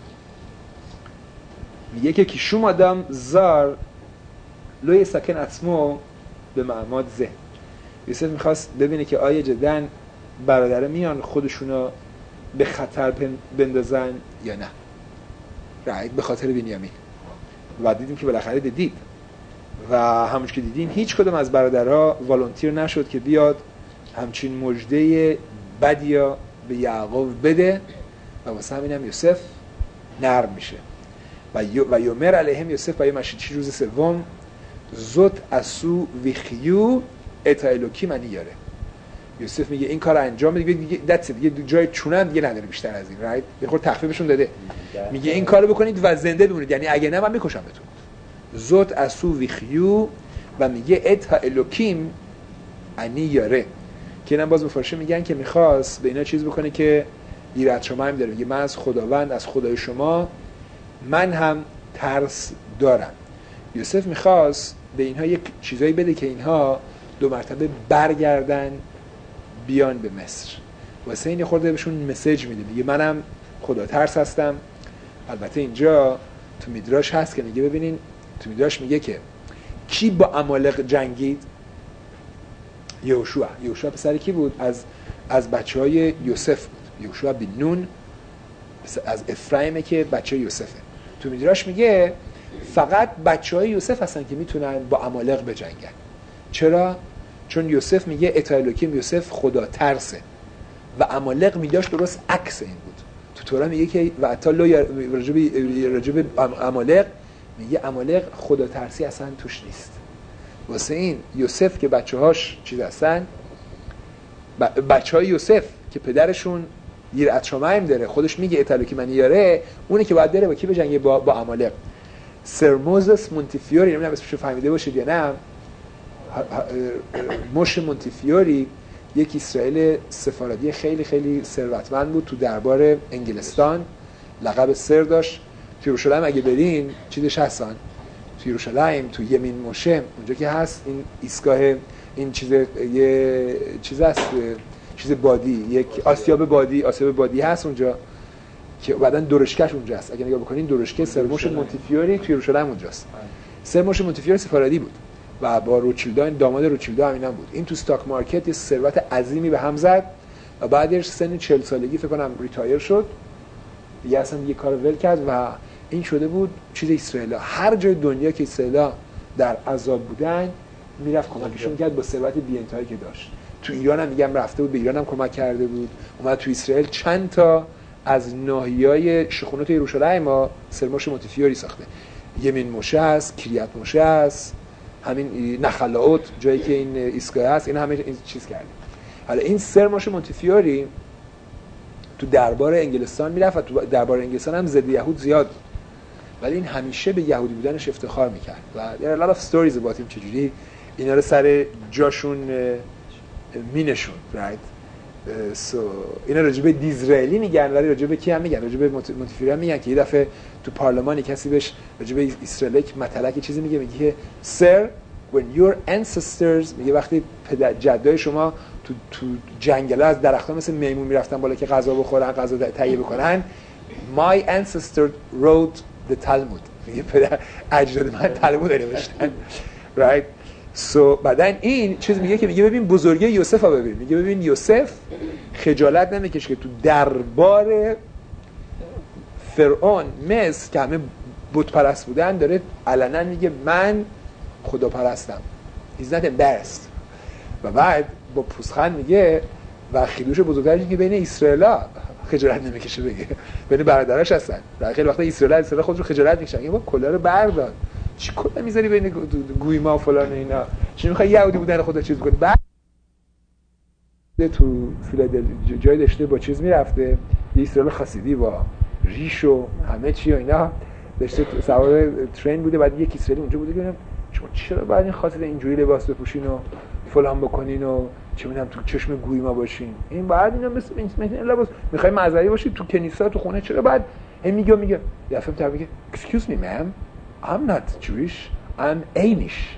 میگه که کیشوم آدم زار لوی سکن اسمو به معماد زه. یوسف میخواست ببینه که آیا جدن برادره میان خودشونو به خطر بندازن یا نه، right به خاطر بنیامین. و دیدیم که بالاخره دید و همونش که دیدیم هیچ کدوم از برادرها والنتیر نشد که بیاد همچین مژده بدیا به یعقوب بده و واسه همینم یوسف نرم میشه و و یومر علیهم یوسف و یومشی چی روز سوم زوت اسو ویخیو اتا الوکی منی یاره. یوسف میگه این کار انجام بده دیگه، دتس دیگه جای چونن دیگه نداره بیشتر از این. رایت یه خورده تخفیفشون داده، میگه این کارو بکنید و زنده بمونید، یعنی اگه نه من میکشمتون. زوت اسو ویخیو و میگه اتا الوکیم انی یاره که اینم باز مفارشه میگن که میخواست به اینا چیز بکنه که ایراد شما هم داره، میگه من از خداوند از خدای شما من هم ترس دارم. یوسف میخواست به اینها یک چیزایی بده که اینها دو مرتبه برگردن بیان به مصر. واسه این خورده بهشون مسیج میده، میگه منم خدا ترس هستم. البته اینجا تو میدراش هست که میگه ببینین، تو میدراش میگه که کی با عمالق جنگید؟ یهوشع. یهوشع پسر کی بود؟ از از بچهای یوسف بود. یهوشع بن نون از افرایم که بچه یوسفه. تو میدراش میگه فقط بچهای یوسف هستن که میتونن با عمالق بجنگن. چرا؟ چون یوسف میگه اتا الوکیم، یوسف خدا ترسه و عمالق میداش درست عکس این بود. تو تورا میگه که و اتا لو راجب راجب عمالق میگه عمالق خدا ترسی اصلا توش نیست. واسه این یوسف که بچه‌هاش چیز هستن، بچه‌های یوسف که پدرشون یرعت شمایم داره، خودش میگه اتالوکی من یاره، اونه که باید بره با کی بجنگه؟ با با عمالق. سرموزس مونتیفیوری، نمیدونم اسمشو فهمیده باشید یا نه، موش مونتیفیوری یک اسرائیل سفارتی خیلی خیلی ثروتمند بود تو دربار انگلستان، لقب سر داشت تو یروشلایم اگه برین چیزش هستن، تو یروشلایم تو یمین موشه اونجا که هست این ایستگاه، این چیز یه چیز هست، چیز بادی، یک آسیاب بادی، آسیاب بادی هست اونجا که بعدن درشکش اونجاست. اگه نگاه بکنین درشکه سرموش مونتیفیوری تو یروشلایم اونجاست. سرموش مونتیفیوری سفارادی بود و با روچیلدا، داماد روچیلدا همینم بود. این تو استاک مارکت یه ثروت عظیمی به هم زد و بعدش سن چهل سالگی فکر کنم ریتایر شد دیگه، اصلا یه کار ول کرد و این شده بود چیز اسرائیل. هر جای دنیا که اسرائیل در عذاب بودن میرفت کمکشون میکرد با ثروت بی انتهایی که داشت. تو ایران هم میگم رفته بود، به ایران هم کمک کرده بود. اومد تو اسرائیل چند تا از ناحیه‌های شخونات یروشلایم ما سرموش مونتیفیوری ساخته. یمین موشه است، کریت موشه است، همین نخلاوت جایی که این ایستگاه هست، این همه این چیز کرده. حالا این سرموش مونتیفیوری تو دربار انگلستان میرفت و تو دربار انگلستان هم ضد یهود زیاد بود، ولی این همیشه به یهودی بودنش افتخار میکرد و there are a lot of stories about him چجوری اینا رو سر جاشون مینشون right. so اینا راجع به دیزرائیلی میگن ولی راجع به کی هم میگن؟ راجع به مونتیفیوری هم میگن که یه دفعه تو پارلمانی کسی بهش راجع به اسرائیل مطلق چیزی میگه، میگه که sir when your ancestors، میگه وقتی پدر جدای شما تو تو جنگلا از درخت‌ها مثل میمون میرفتن بالا که غذا بخورن، غذا تهیه بکنن، my ancestor wrote the Talmud، میگه پدر اجداد من تلمود نوشتن right. so بعدن این چیز میگه که میگه ببین بزرگی یوسف ها ببین، میگه ببین یوسف خجالت نمیکشه که تو دربار فرعون مصر که همه بت پرست بودن داره علنا میگه من خدا پرستم، he's not embarrassed. و بعد با پوزخند میگه و خیلوش بزرگترش که بین اسرائیلا خجالت نمیکشه بگه، بین برادراش هستن. در خیلی وقتا اسرائیل اسرائیل خودش رو خجالت میکشن، میگه با کلا رو بردار، چی کلا میذاری بین گویما و فلان و اینا، چی میخوای یهودی بودن خودت چیز کنی؟ بعد تو فیلادلفیا جای داشته با چیز میرفته، یه اسرائیل خاصیدی با ریش و همه چی و اینا داشته سوار ترین بوده، بعد یک اسرائیلی اونجا بوده که شما چرا بعد این خاصیت اینجوری لباس بپوشین و فلان بکنین و چه میدونم تو چشم گویما باشین، این بعد اینا مثل این لباس میخوای معذری باشید تو کنیسا تو خونه، چرا بعد این میگه میگه یه دفعه طرف میگه excuse me ma'am I'm not Jewish I'm Amish.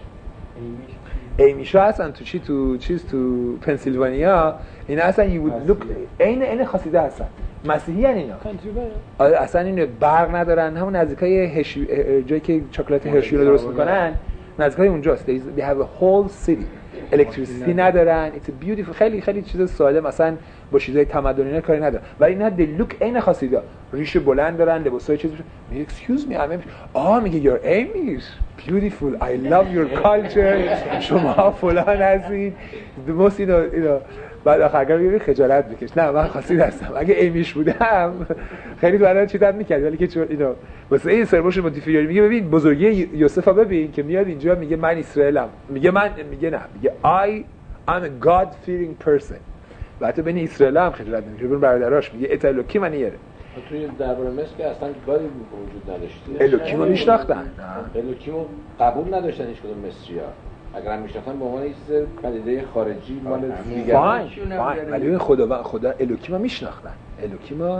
ایمیش ها هستن تو چی تو چیز تو پنسیلوانیا، اینا اصلا you would look این این خاصیده هستن مسیحی ان اینا اصلا این برق ندارن، همون نزدیکای هشی جایی که چاکلت هرشی رو درست میکنن نزدیکای اونجاست. they have a whole city الکتریسیتی ندارن. it's a beautiful خیلی خیلی چیز ساده، مثلا با چیزای تمدنی نه کاری ندارن، ولی اینا they look عین خاصیده، ریش بلند دارن، لباسای چیز میگه excuse me I'm آ میگه you're Amish beautiful I love your culture شما فلان هستید the most you know, you know. بعد آخر میگه خجالت بکش، نه من خاصی هستم، اگه ایمیش بودم خیلی بعدا چیزام میکرد، ولی که چون اینا واسه این سرموش مونتیفیوری میگه ببین بزرگی یوسفا ببین که میاد اینجا میگه من اسرائیلم، میگه من میگه نه میگه I I'm a God fearing person. بعد بین اسرائیل هم خجالت نمیکشه، ببین برادراش میگه اتالوکی من یاره توی درباره مصر که اصلا گادی وجود نداشت، الوکیمو میشناختن، الوکیمو قبول نداشتن هیچ کدوم مصری‌ها، اگر هم میشناختن به عنوان یه چیز پدیده خارجی مال دیگه فاین فاین، ولی خدا خدا الوکیمو میشناختن، الوکیمو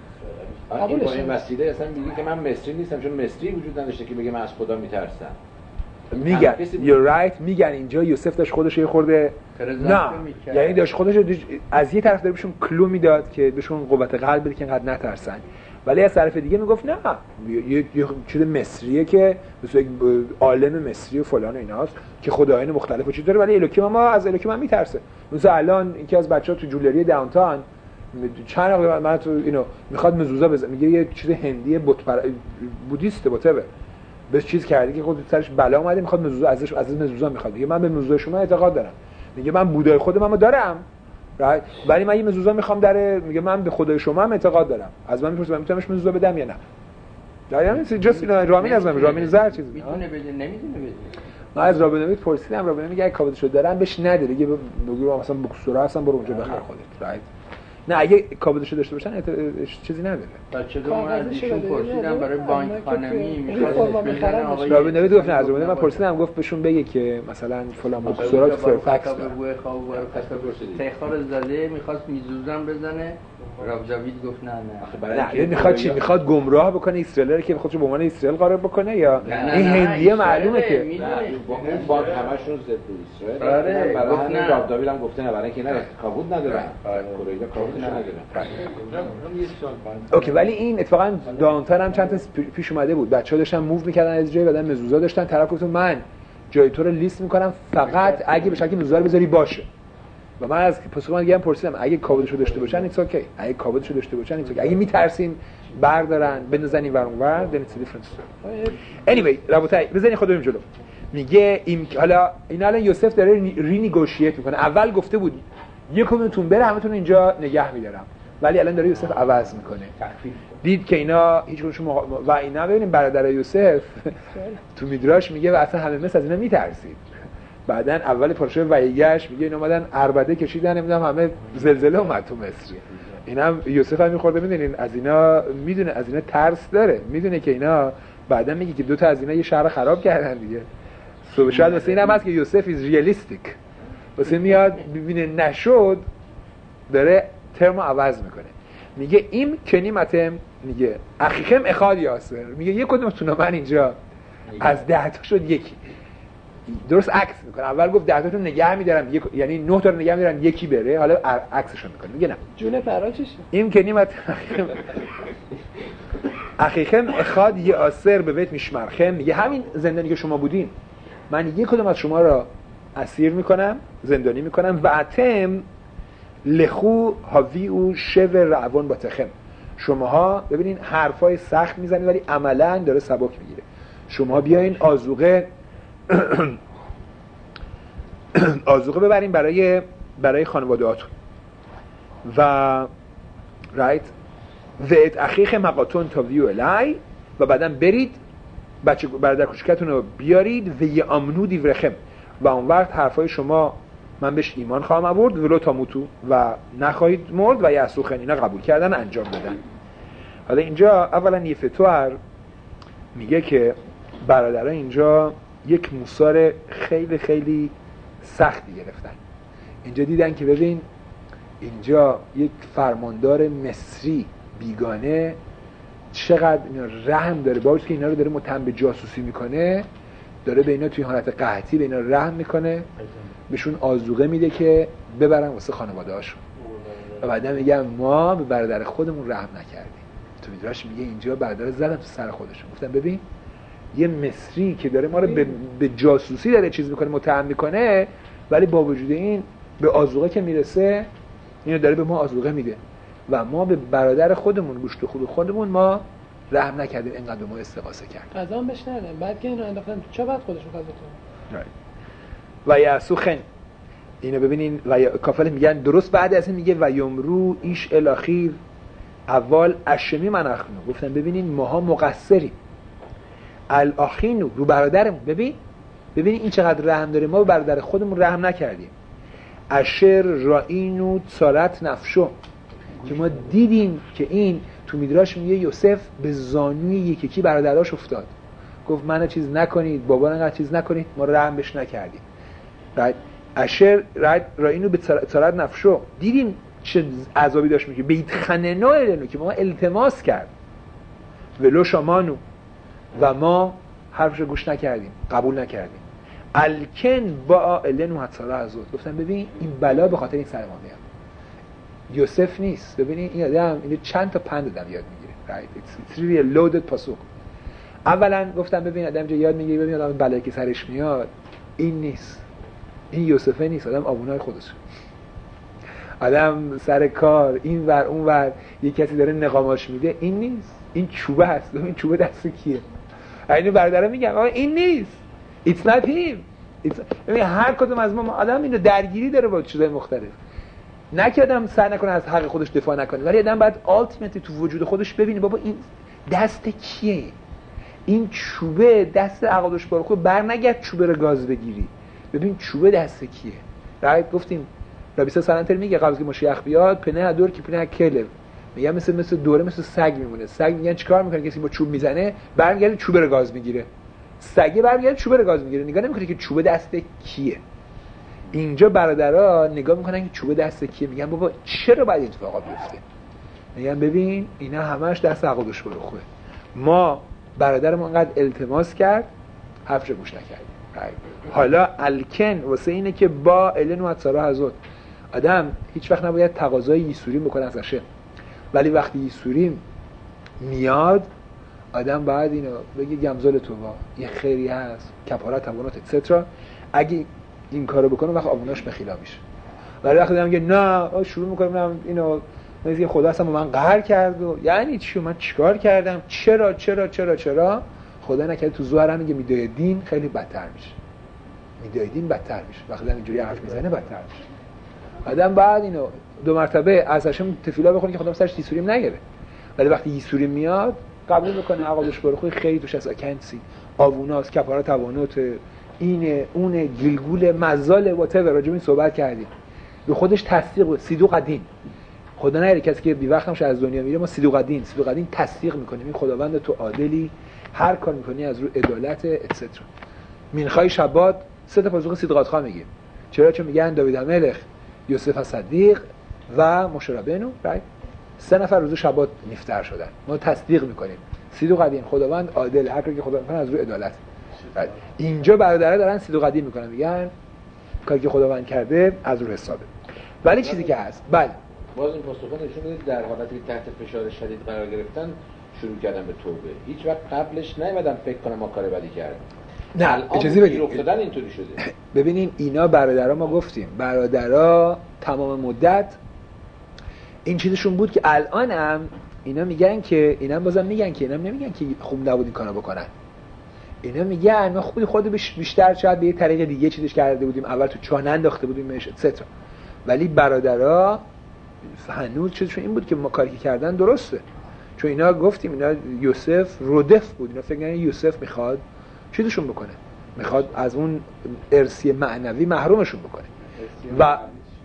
قبول با این وسیله اصلا میگه که من مصری نیستم، چون مصری وجود نداشته که بگه من از خدا میترسم. میگن you're right، میگن اینجا یوسف داشت خودش یه خورده نه یعنی داشت خودش از یه طرف داره بهشون کلو میداد که بهشون قوت قلب بده که اینقدر نترسن، ولی از طرف دیگه میگفت نه یه یه چیز مصریه که مثل یک عالم مصری و فلان و ایناست که خدایان مختلف وجود داره، ولی الوکی ما از الوکی من میترسه. مثلا الان یکی از بچه‌ها تو جولری داونتاون چند وقت من تو اینو میخواد مزوزا بزنه، میگه یه چیز هندی بت پر... بودیسته بوته بس چیز کرده که خود سرش بلا اومده میخواد مزوزا ازش از مزوزا میخواد، میگه من به مزوزا شما اعتقاد دارم، میگه من بودای خود منو دارم right؟ ولی من یه مزوزا میخوام در، میگه من به خدای شما هم اعتقاد دارم، از من میپرسه من میتونمش مزوزا بدم یا نه. یعنی جست رامین از من رامین زر چیز میتونه بده نمیدونه بده. من از رابینویت پرسیدم، رابینویت میگه اگه کاودشو دارم بهش نده، دیگه بگو مثلا بوکسورا هستن برو اونجا بخر خودت right. نه اگه کابودشو داشته باشن ات... چیزی نداره. بچه دو من از ایشون پرسیدم برای بانک خانمی میخواست بزنن آقا رابط نوید گفت نه از من پرسیدم گفت بهشون بگه که مثلا فلان مکسورات فرفکس داره. بوی خواب و تخار زده میخواست میزوزن بزنه راب جاوید گفت نه نه. نه میخواد چی؟ میخواد گمراه بکنه اسرائیل که خودشو به عنوان اسرائیل قرار بکنه یا این هندیه معلومه که با اون بانک همشون ضد اسرائیل. آره برای همین راب جاوید هم گفته نه برای اینکه نه کابود ندارن. کره کابودش ندارن. اوکی ولی این اتفاقا دانتر هم چند تا پیش اومده بود. بچه‌ها داشتن موو می‌کردن از جای بعدن مزوزا داشتن طرف گفت من جای تو رو لیست می‌کنم فقط اگه به شکل مزوزا رو بذاری باشه. و من از پاسخ من دیگه هم پرسیدم اگه کابودشو داشته باشن ایتس اوکی. اگه کابودشو داشته باشن ایتس اوکی. اگه میترسین بردارن بندازن این ور اون ور then it's a different story. anyway رابطه بزنین خود بریم جلو. میگه این حالا این الان یوسف داره رینگوشیت میکنه. اول گفته بود یکمتون بره همتون اینجا نگه می‌دارم. ولی الان داره یوسف عوض میکنه. دید که اینا هیچ کدومشون مخ... و اینا ببینیم برادر یوسف تو میدراش میگه و اصلا همه مثل از اینا میترسید. بعدن اول پارچه ویگش میگه اینا اومدن عربده کشیدن نمیدونم همه زلزله اومد تو مصر. اینا یوسف هم میخورده میدونین از اینا میدونه از اینا ترس داره. میدونه که اینا بعدن میگه که دو تا از اینا یه شهر خراب کردن دیگه. صبح شاید واسه اینم هست که یوسف از ریالیستیک. واسه میاد ببینه نشد داره ترمو عوض میکنه. میگه این کنیمتم میگه اخیکم اخاد یاسر میگه یک کدومتون من اینجا از ده تا شد یکی. درست عکس میکنه. اول گفت ده تاتون نگه میدارم یک... یعنی نه تا رو نگه میدارم یکی بره. حالا عکسشو میکنه میگه نه جون فرا چشه این کنیمت اخیکم اخاد یاسر به بیت میشمرخم میگه همین زندانی که شما بودین من یک کدوم از شما را اسیر میکنم زندانی میکنم و اتم لخو هاوی او شو روان با تخم. شماها ببینین حرفای سخت میزنید ولی عملاً داره سبک میگیره. شما بیاین آذوقه آذوقه ببرین برای برای خانواده‌هاتون و رایت ویت اخیخ مقاتون تا ویو الی و بعدن برید بچه برادر کوچکتون رو بیارید و یه امنو دیورخم و اون وقت حرفای شما من بهش ایمان خواهم آورد ولو تاموتو و نخواهید مرد و یسوخن اینا قبول کردن انجام دادن. حالا اینجا اولا یه فتوار میگه که برادرها اینجا یک موسار خیلی خیلی سختی گرفتن. اینجا دیدن که ببین اینجا یک فرماندار مصری بیگانه چقدر اینا رحم داره با اینکه اینا رو داره متهم به جاسوسی میکنه داره به اینا توی حالت قحطی به اینا رحم میکنه بهشون آذوقه میده که ببرن واسه خانواده هاشون و بعدا میگن ما به برادر خودمون رحم نکردیم. تو میدراش میگه اینجا برادر زدن تو سر خودشون گفتن ببین یه مصری که داره ما رو به, به جاسوسی داره چیز میکنه متهم میکنه ولی با وجود این به آذوقه که میرسه اینو داره به ما آذوقه میده و ما به برادر خودمون گوشت خود خودمون ما رحم نکردیم اینقدر به ما استغاثه کرد. قضا بهش ندادن بعد که اینو انداختن تو چه بعد خودشون قضا کنن. و یسوخن اینو ببینین و کافل میگن درست بعد از این میگه و یمرو ایش الاخیر اول اشمی منخنو گفتن ببینین ماها مقصریم الاخینو رو برادرمون ببین ببین این چقدر رحم داره ما به برادر خودمون رحم نکردیم. اشر رائینو صارت نفشو که ما دیدیم که این تو میدراش میگه یوسف به زانوی یکی یکی برادراش افتاد گفت منو چیز نکنید بابا انقدر چیز نکنید ما رحم بهش نکردیم. بعد اشر رائینو به صارت نفشو دیدیم چه عذابی داشت میگه بیت خننو النو که ما التماس کرد ولو شامانو و ما حرفش گوش نکردیم قبول نکردیم. الکن با النو حتسالا ازود گفتن ببین این بلا به خاطر این سر ما میاد یوسف نیست. ببینین این آدم اینو چند تا پند دادم یاد میگیره right it's, it's really a loaded پاسخ. اولا گفتم ببین آدم جا یاد میگیره ببین آدم بلایی که سرش میاد این نیست این یوسفه نیست آدم آبونای خودش آدم سر کار این ور اون ور یک کسی داره نقاماش میده این نیست این چوبه هست. این چوبه دست کیه؟ اینو برادرها میگن آقا این نیست it's not him it's... ببین هر کدوم از ما آدم اینو درگیری داره با چیزای مختلف نه که آدم سعی نکنه از حق خودش دفاع نکنه ولی آدم باید ultimately تو وجود خودش ببینه بابا این دست کیه این چوبه دست عقادش بارو بر نگرد چوبه رو گاز بگیری ببین چوبه دست کیه. رایت گفتیم ربی سلنتر میگه قبل از که مشیخ بیاد پنه دور که پنه کلب، میگن مثل مثل دوره مثل سگ میمونه. سگ میگن چیکار میکنه؟ کسی با چوب میزنه برمیگرده چوب رو گاز میگیره، سگه برمیگرده چوب رو گاز میگیره، نگاه نمیکنه که چوب دست کیه. اینجا برادرها نگاه میکنن که چوب دست کیه، میگن بابا چرا باید این اتفاقا بیفته؟ میگن ببین اینا همش دست عقدش بروخه، ما برادرمون انقدر التماس کرد حرفش گوش نکردیم. حالا الکن واسه اینه که با الن و اتسارا حضرت آدم هیچ وقت نباید تقاضای یسوریم بکنه ازشه، ولی وقتی یسوریم میاد آدم باید اینو بگه گمزال تو با یه خیری هست کفارت توانات اتسترا، اگه این کارو بکنه وقت آبوناش بخیلا میشه. ولی وقتی آدم میگه نه شروع میکنم اینو مثل خدا اصلا با من قهر کرد و یعنی چی من چیکار کردم، چرا چرا چرا چرا خدا نکرده تو ظاهر میگه میدای دین خیلی بدتر میشه، میدای دین بدتر میشه. وقتی آدم اینجوری حرف میزنه بدتر میشه. آدم بعد اینو دو مرتبه ازشم تفیلا بخونه که خدا سرش یسوریم نگیره، ولی وقتی یسوریم میاد قبول میکنه عقلش برخوی خیلی توش از اکنسی آووناس کفاره توانات اینه اون گلگول مزال واتر راجع به این صحبت کردیم، به خودش تصدیق صدوق دین. خدا نگیره کسی که بی وقتمش از دنیا میره، ما صدوق دین صدوق دین تصدیق میکنیم این خداوند تو عادلی، هر کار میکنی از رو عدالت اتسترا. مینخای شبات سه تا پاسخ صدقات خواه میگیم. چرا؟ چون میگن داوید الملک، یوسف صدیق و موشه ربینو رایت سه نفر روز شبات نفطر شدن. ما تصدیق میکنیم صدوق دین خداوند عادل، هر کاری که خدا میکنه از رو عدالت. اینجا برادرها دارن صدوق دین میکنن، میگن کاری که خداوند کرده از رو حسابه. ولی چیزی که هست بله باز این پاسخ نشون میده در حالتی که تحت فشار شدید قرار گرفتن شروع کردن به توبه. هیچ وقت قبلش نیومدن فکر کنم ما کار بدی کردیم. نه اجازه بدید افتادن اینطوری شده. ببینین اینا برادرها، ما گفتیم برادرها تمام مدت این چیزشون بود که الان هم اینا میگن که اینا هم بازم میگن که اینا هم نمیگن که خوب نبود این کارو بکنن. اینا میگن ما خوبی خود بیشتر شاید به یه طریق دیگه چیزش کرده بودیم، اول تو چاه انداخته بودیم بهش اتسترا. ولی برادرها هنوز چیزشون این بود که ما کاری کردن درسته. چون اینا گفتیم اینا یوسف رودف بود، اینا فکر کنن یوسف میخواد چیزشون بکنه، میخواد از اون ارثی معنوی محرومشون بکنه. و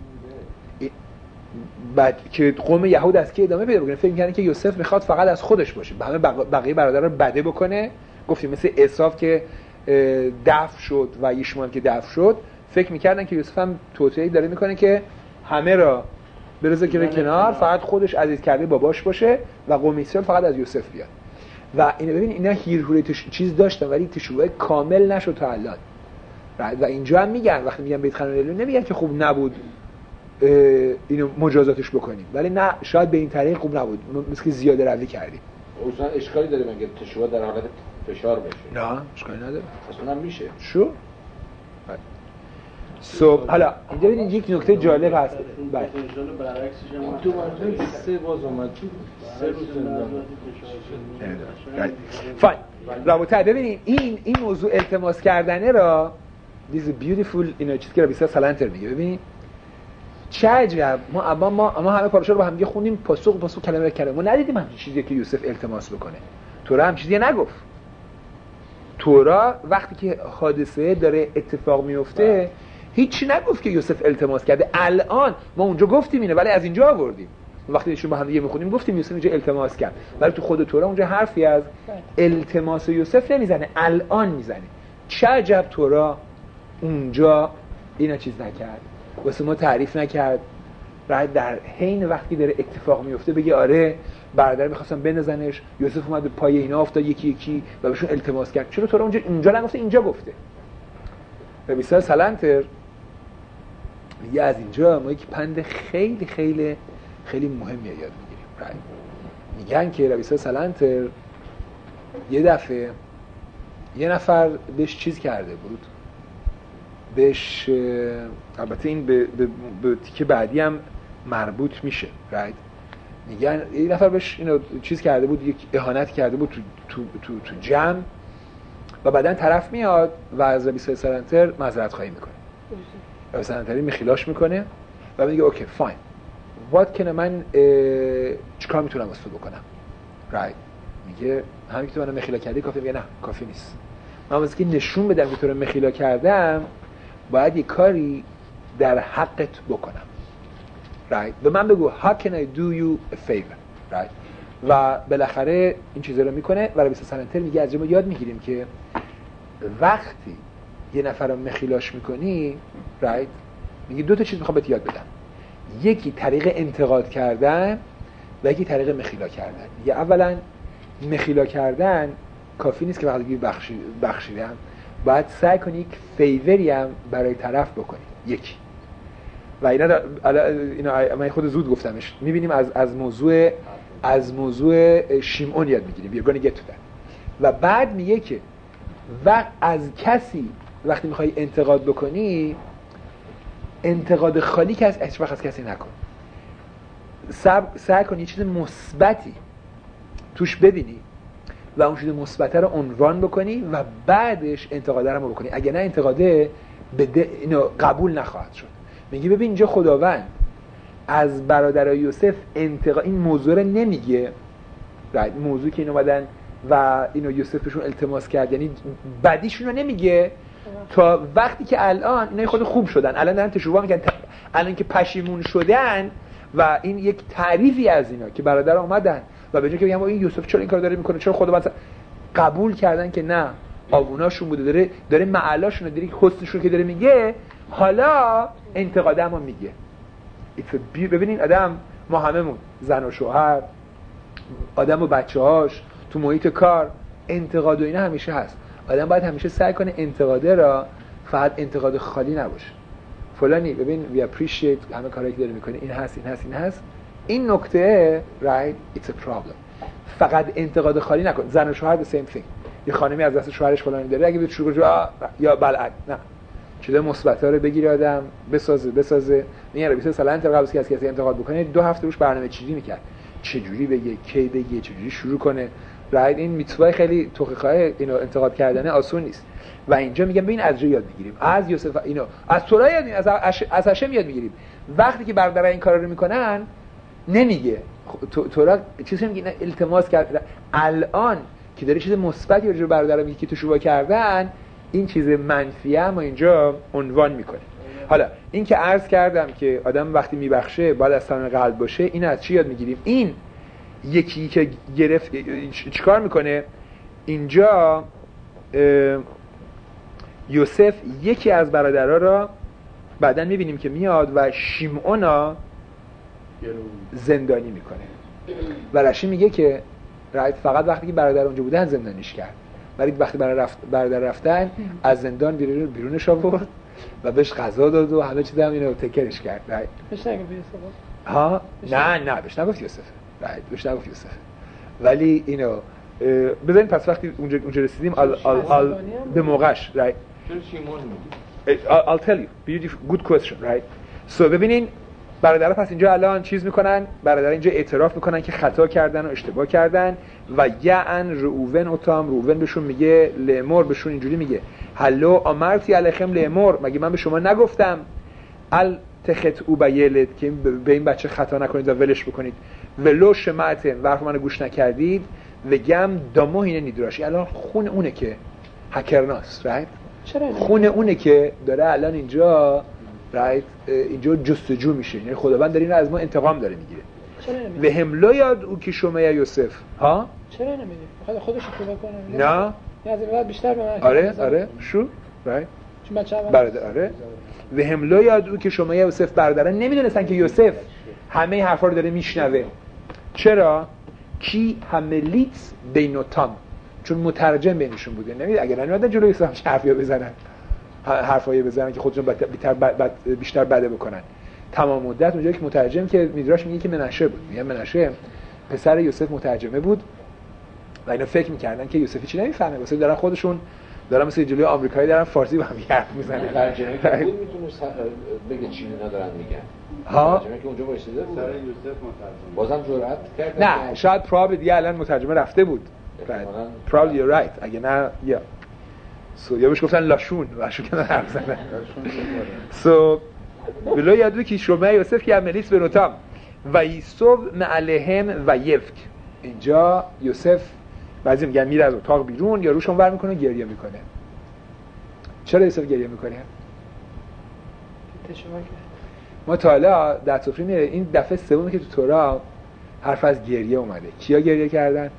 بعد که قوم یهود از کی ادامه پیدا بکنه، فکر می‌کردن که یوسف میخواد فقط از خودش باشه، همه بقیه برادرها رو بده بکنه. گفتیم مثل عیسی که دفع شد و یشمعیل که دفع شد، فکر می‌کردن که یوسف هم توطئه‌ای داره میکنه که همه را برزه که کنار، فقط خودش عزیز کرده باباش باشه و قوم اسرائیل فقط از یوسف بیاد. و اینا ببین اینا هیرهوری چیز داشتن ولی تشویق کامل نشد تا الان. و اینجا هم میگن وقتی میگن بیت خانون نمیگن که خوب نبود اینو مجازاتش بکنیم، ولی نه شاید به این طریق خوب نبود، مثل که زیاده روی کردیم. اصلا اشکالی داره مگه تشویق در حالت فشار بشه؟ نه اشکالی نداره، اصلا هم میشه. شو صبح حالا اینجا ببینید یک نکته جالب هست. بله برعکسش هم تو مارکن سه باز اومد سه روز زندان. فاین رابطه ببینید این این موضوع التماس کردنه را this is beautiful اینا چیزی که ربی سلنتر میگه. ببین چه عجب، ما اما ما ما همه پاراشا رو با هم دیگه خوندیم، پاسخ پاسخ کلمه کلمه ما ندیدیم همین چیزی که یوسف التماس بکنه. تورا هم چیزی نگفت. تورا وقتی که حادثه داره اتفاق میفته هیچی نگفت که یوسف التماس کرده. الان ما اونجا گفتیم اینه ولی از اینجا آوردیم. وقتی ایشون با هم دیگه میخونیم گفتیم یوسف اینجا التماس کرد، ولی تو خود تورا اونجا حرفی از التماس یوسف نمیزنه، الان میزنه. چه عجب تورا اونجا اینا چیز نکرد، واسه ما تعریف نکرد، بعد در حین وقتی داره اتفاق میفته بگه آره برادر می‌خواستن بنزنش، یوسف اومد به پای اینا افتاد یکی یکی و بهشون التماس کرد. چرا تورا اونجا اونجا نگفته، اینجا گفته؟ ربی سلنتر میگه از اینجا ما یک پند خیلی خیلی خیلی مهمی یاد میگیریم. میگن که ربی سلنتر یه دفعه یه نفر بهش چیز کرده بود، بهش البته این به, به, به تیکه بعدی هم مربوط میشه رایت. میگن یه نفر بهش اینو چیز کرده بود، یک اهانت کرده بود تو, تو, تو, تو جمع و بعدن طرف میاد و از ربی سلنتر معذرت خواهی میکنه. ربی سلنتر میخیلاش میکنه و میگه اوکی فاین وات کنه من چیکار میتونم واسه بکنم رایت. میگه همین که تو منو مخیلا کردی کافی؟ میگه نه کافی نیست، من واسه که نشون بدم که تو رو مخیلا کردم باید یه کاری در حقت بکنم. right به من بگو how can I do you a favor right و بالاخره این چیزا رو میکنه و ربی سلنتر میگه از ما یاد میگیریم که وقتی یه نفر رو مخیلاش میکنی right میگه دو تا چیز میخوام بهت یاد بدم، یکی طریق انتقاد کردن و یکی طریق مخیلا کردن. میگه اولا مخیلا کردن کافی نیست که وقتی بخشی بخشیدم باید سعی کنی یک فیوری هم برای طرف بکنی یکی و اینا اینا من خود زود گفتمش. میبینیم از از موضوع از موضوع شیمعون یاد میگیریم we're gonna get to that. و بعد میگه که و از کسی وقتی میخوای انتقاد بکنی انتقاد خالی که از هیچ وقت از کسی نکن، سعی کن یه چیز مثبتی توش ببینی و اون چیز مثبت رو عنوان بکنی و بعدش انتقاده رو بکنی، اگه نه انتقاده بده اینو قبول نخواهد شد. میگی ببین اینجا خداوند از برادرای یوسف انتقاد این موضوع رو نمیگه، موضوعی که این اومدن و اینو یوسف بهشون التماس کرد یعنی بدیشون رو نمیگه تا وقتی که الان اینا خود خوب شدن، الان دارن تشویق میکنن، الان که پشیمون شدن و این یک تعریفی از اینا که برادر اومدن و به جای که بگم این یوسف چرا این کارو داره میکنه، چرا خداوند قبول کردن که نه آبوناشون بوده، داره داره معلاشون رو داره حسنشون که داره میگه، حالا انتقادمو میگه. ببینین آدم ما هممون زن و شوهر، آدم و بچه‌هاش تو محیط کار انتقاد و اینا همیشه هست. آدم باید همیشه سعی کنه انتقاده را فقط انتقاد خالی نباشه. فلانی ببین we appreciate همه کارهایی که داره میکنه، این هست این هست این هست این نکته right it's a problem. فقط انتقاد خالی نکن. زن و شوهر the same thing. یه خانمی از دست شوهرش فلانی داره اگه به شروع کنه یا بالعکس نه چیزای مثبت‌ها رو بگیره آدم بسازه بسازه. میگه ربی مثلا انتقاد قبل از کسی انتقاد بکنه دو هفته روش برنامه چیزی میکرد، چه جوری بگه، کی بگه، چه جوری شروع کنه. راید این میتوای خیلی توخی‌خواه اینو انتقاد کردن آسون نیست و اینجا میگم ببین از جا یاد میگیریم، از یوسف اینو از تورا یاد میگیریم، از از هاشم یاد میگیریم. وقتی که برادرای این کارا رو میکنن نمیگه تورا چیزی میگه التماس کرد، الان که داره چیز مثبتی راجع به برادرها میگه که تو شوبا کردن این چیز منفی هم اینجا عنوان میکنه. حالا این که عرض کردم که آدم وقتی میبخشه باید از صمیم قلب باشه، این از چی یاد میگیریم؟ این یکی که گرفت چیکار میکنه اینجا یوسف یکی از برادرها را بعداً میبینیم که میاد و شیمعونا زندانی میکنه و رشی میگه که فقط وقتی که برادر اونجا بودن زندانیش کرد، ولی وقتی برادر رفت برادر رفتن از زندان بیرون بیرونش آورد و بهش غذا داد و همه چیز هم اینو تکرش کرد. بهش نگفت یوسف؟ ها نه نه بهش نگفت یوسف، راید بهش نگفت یوسف، ولی اینو بذارین پس وقتی اونجا اونجا رسیدیم آل آل آل به موقعش راید چرا شیمون میگی؟ I'll tell you beautiful good question right. so ببینین برادرها پس اینجا الان چیز میکنن، برادرها اینجا اعتراف میکنن که خطا کردن و اشتباه کردن و یعن روون و تام روون بهشون میگه لمر بهشون اینجوری میگه هلو امرتی علیکم لمر، مگه من به شما نگفتم ال تخطئوا بیلد که به این بچه خطا نکنید و ولش بکنید، ولو شمعتن حرف منو گوش نکردید و گم دامو اینه نیدراشی. الان خون اونه که هکرناس رایت خون اونه که داره الان اینجا رایت اینجا جستجو میشه، یعنی خداوند داره اینو از ما انتقام داره میگیره. و هملا یاد او که شما یا یوسف ها چرا نمیگی؟ بخاطر خودش رو بکنه. نه نه از این بعد بیشتر به من آره آره شو رایت چون بچه‌ها برادر آره و هملا یاد او که شما یا یوسف برادران نمیدونستن که یوسف همه حرفا رو داره میشنوه. چرا؟ کی هملیت بینوتام، چون مترجم بینشون بوده. نمیدونم اگر نمیدونن جلوی یوسف چه حرفی بزنن حرفایی بزنن که خودشون بیشتر بد بیشتر بده بکنن. تمام مدت اونجایی که مترجم که میدراش میگه که منشه بود، میگه منشه پسر یوسف مترجمه بود و اینا فکر میکردن که یوسف چی نمیفهمه، واسه دارن خودشون دارن مثل جلوی آمریکایی دارن فارسی با هم حرف میزنن. ترجمه که بود میتونه بگه چی اینا دارن میگن. ها ترجمه که اونجا وایساده بود سر یوسف مترجم بازم جرأت کرد. نه شاید پرابل دیگه الان مترجمه رفته بود. probably you're right. اگه نه یا سو یا بهش گفتن لاشون لاشون که حرف زدن. سو بلا یادو که شما یوسف که عملیس به نوتام و یوسف معلهم و یفک. اینجا یوسف بعضی میگن میره از اتاق بیرون یا روشون ور میکنه گریه میکنه. چرا یوسف گریه میکنه؟ تشویق کرد. ما تا حالا در سفره میره این دفعه سومی که تو تورا حرف از گریه اومده. کیا گریه کردن؟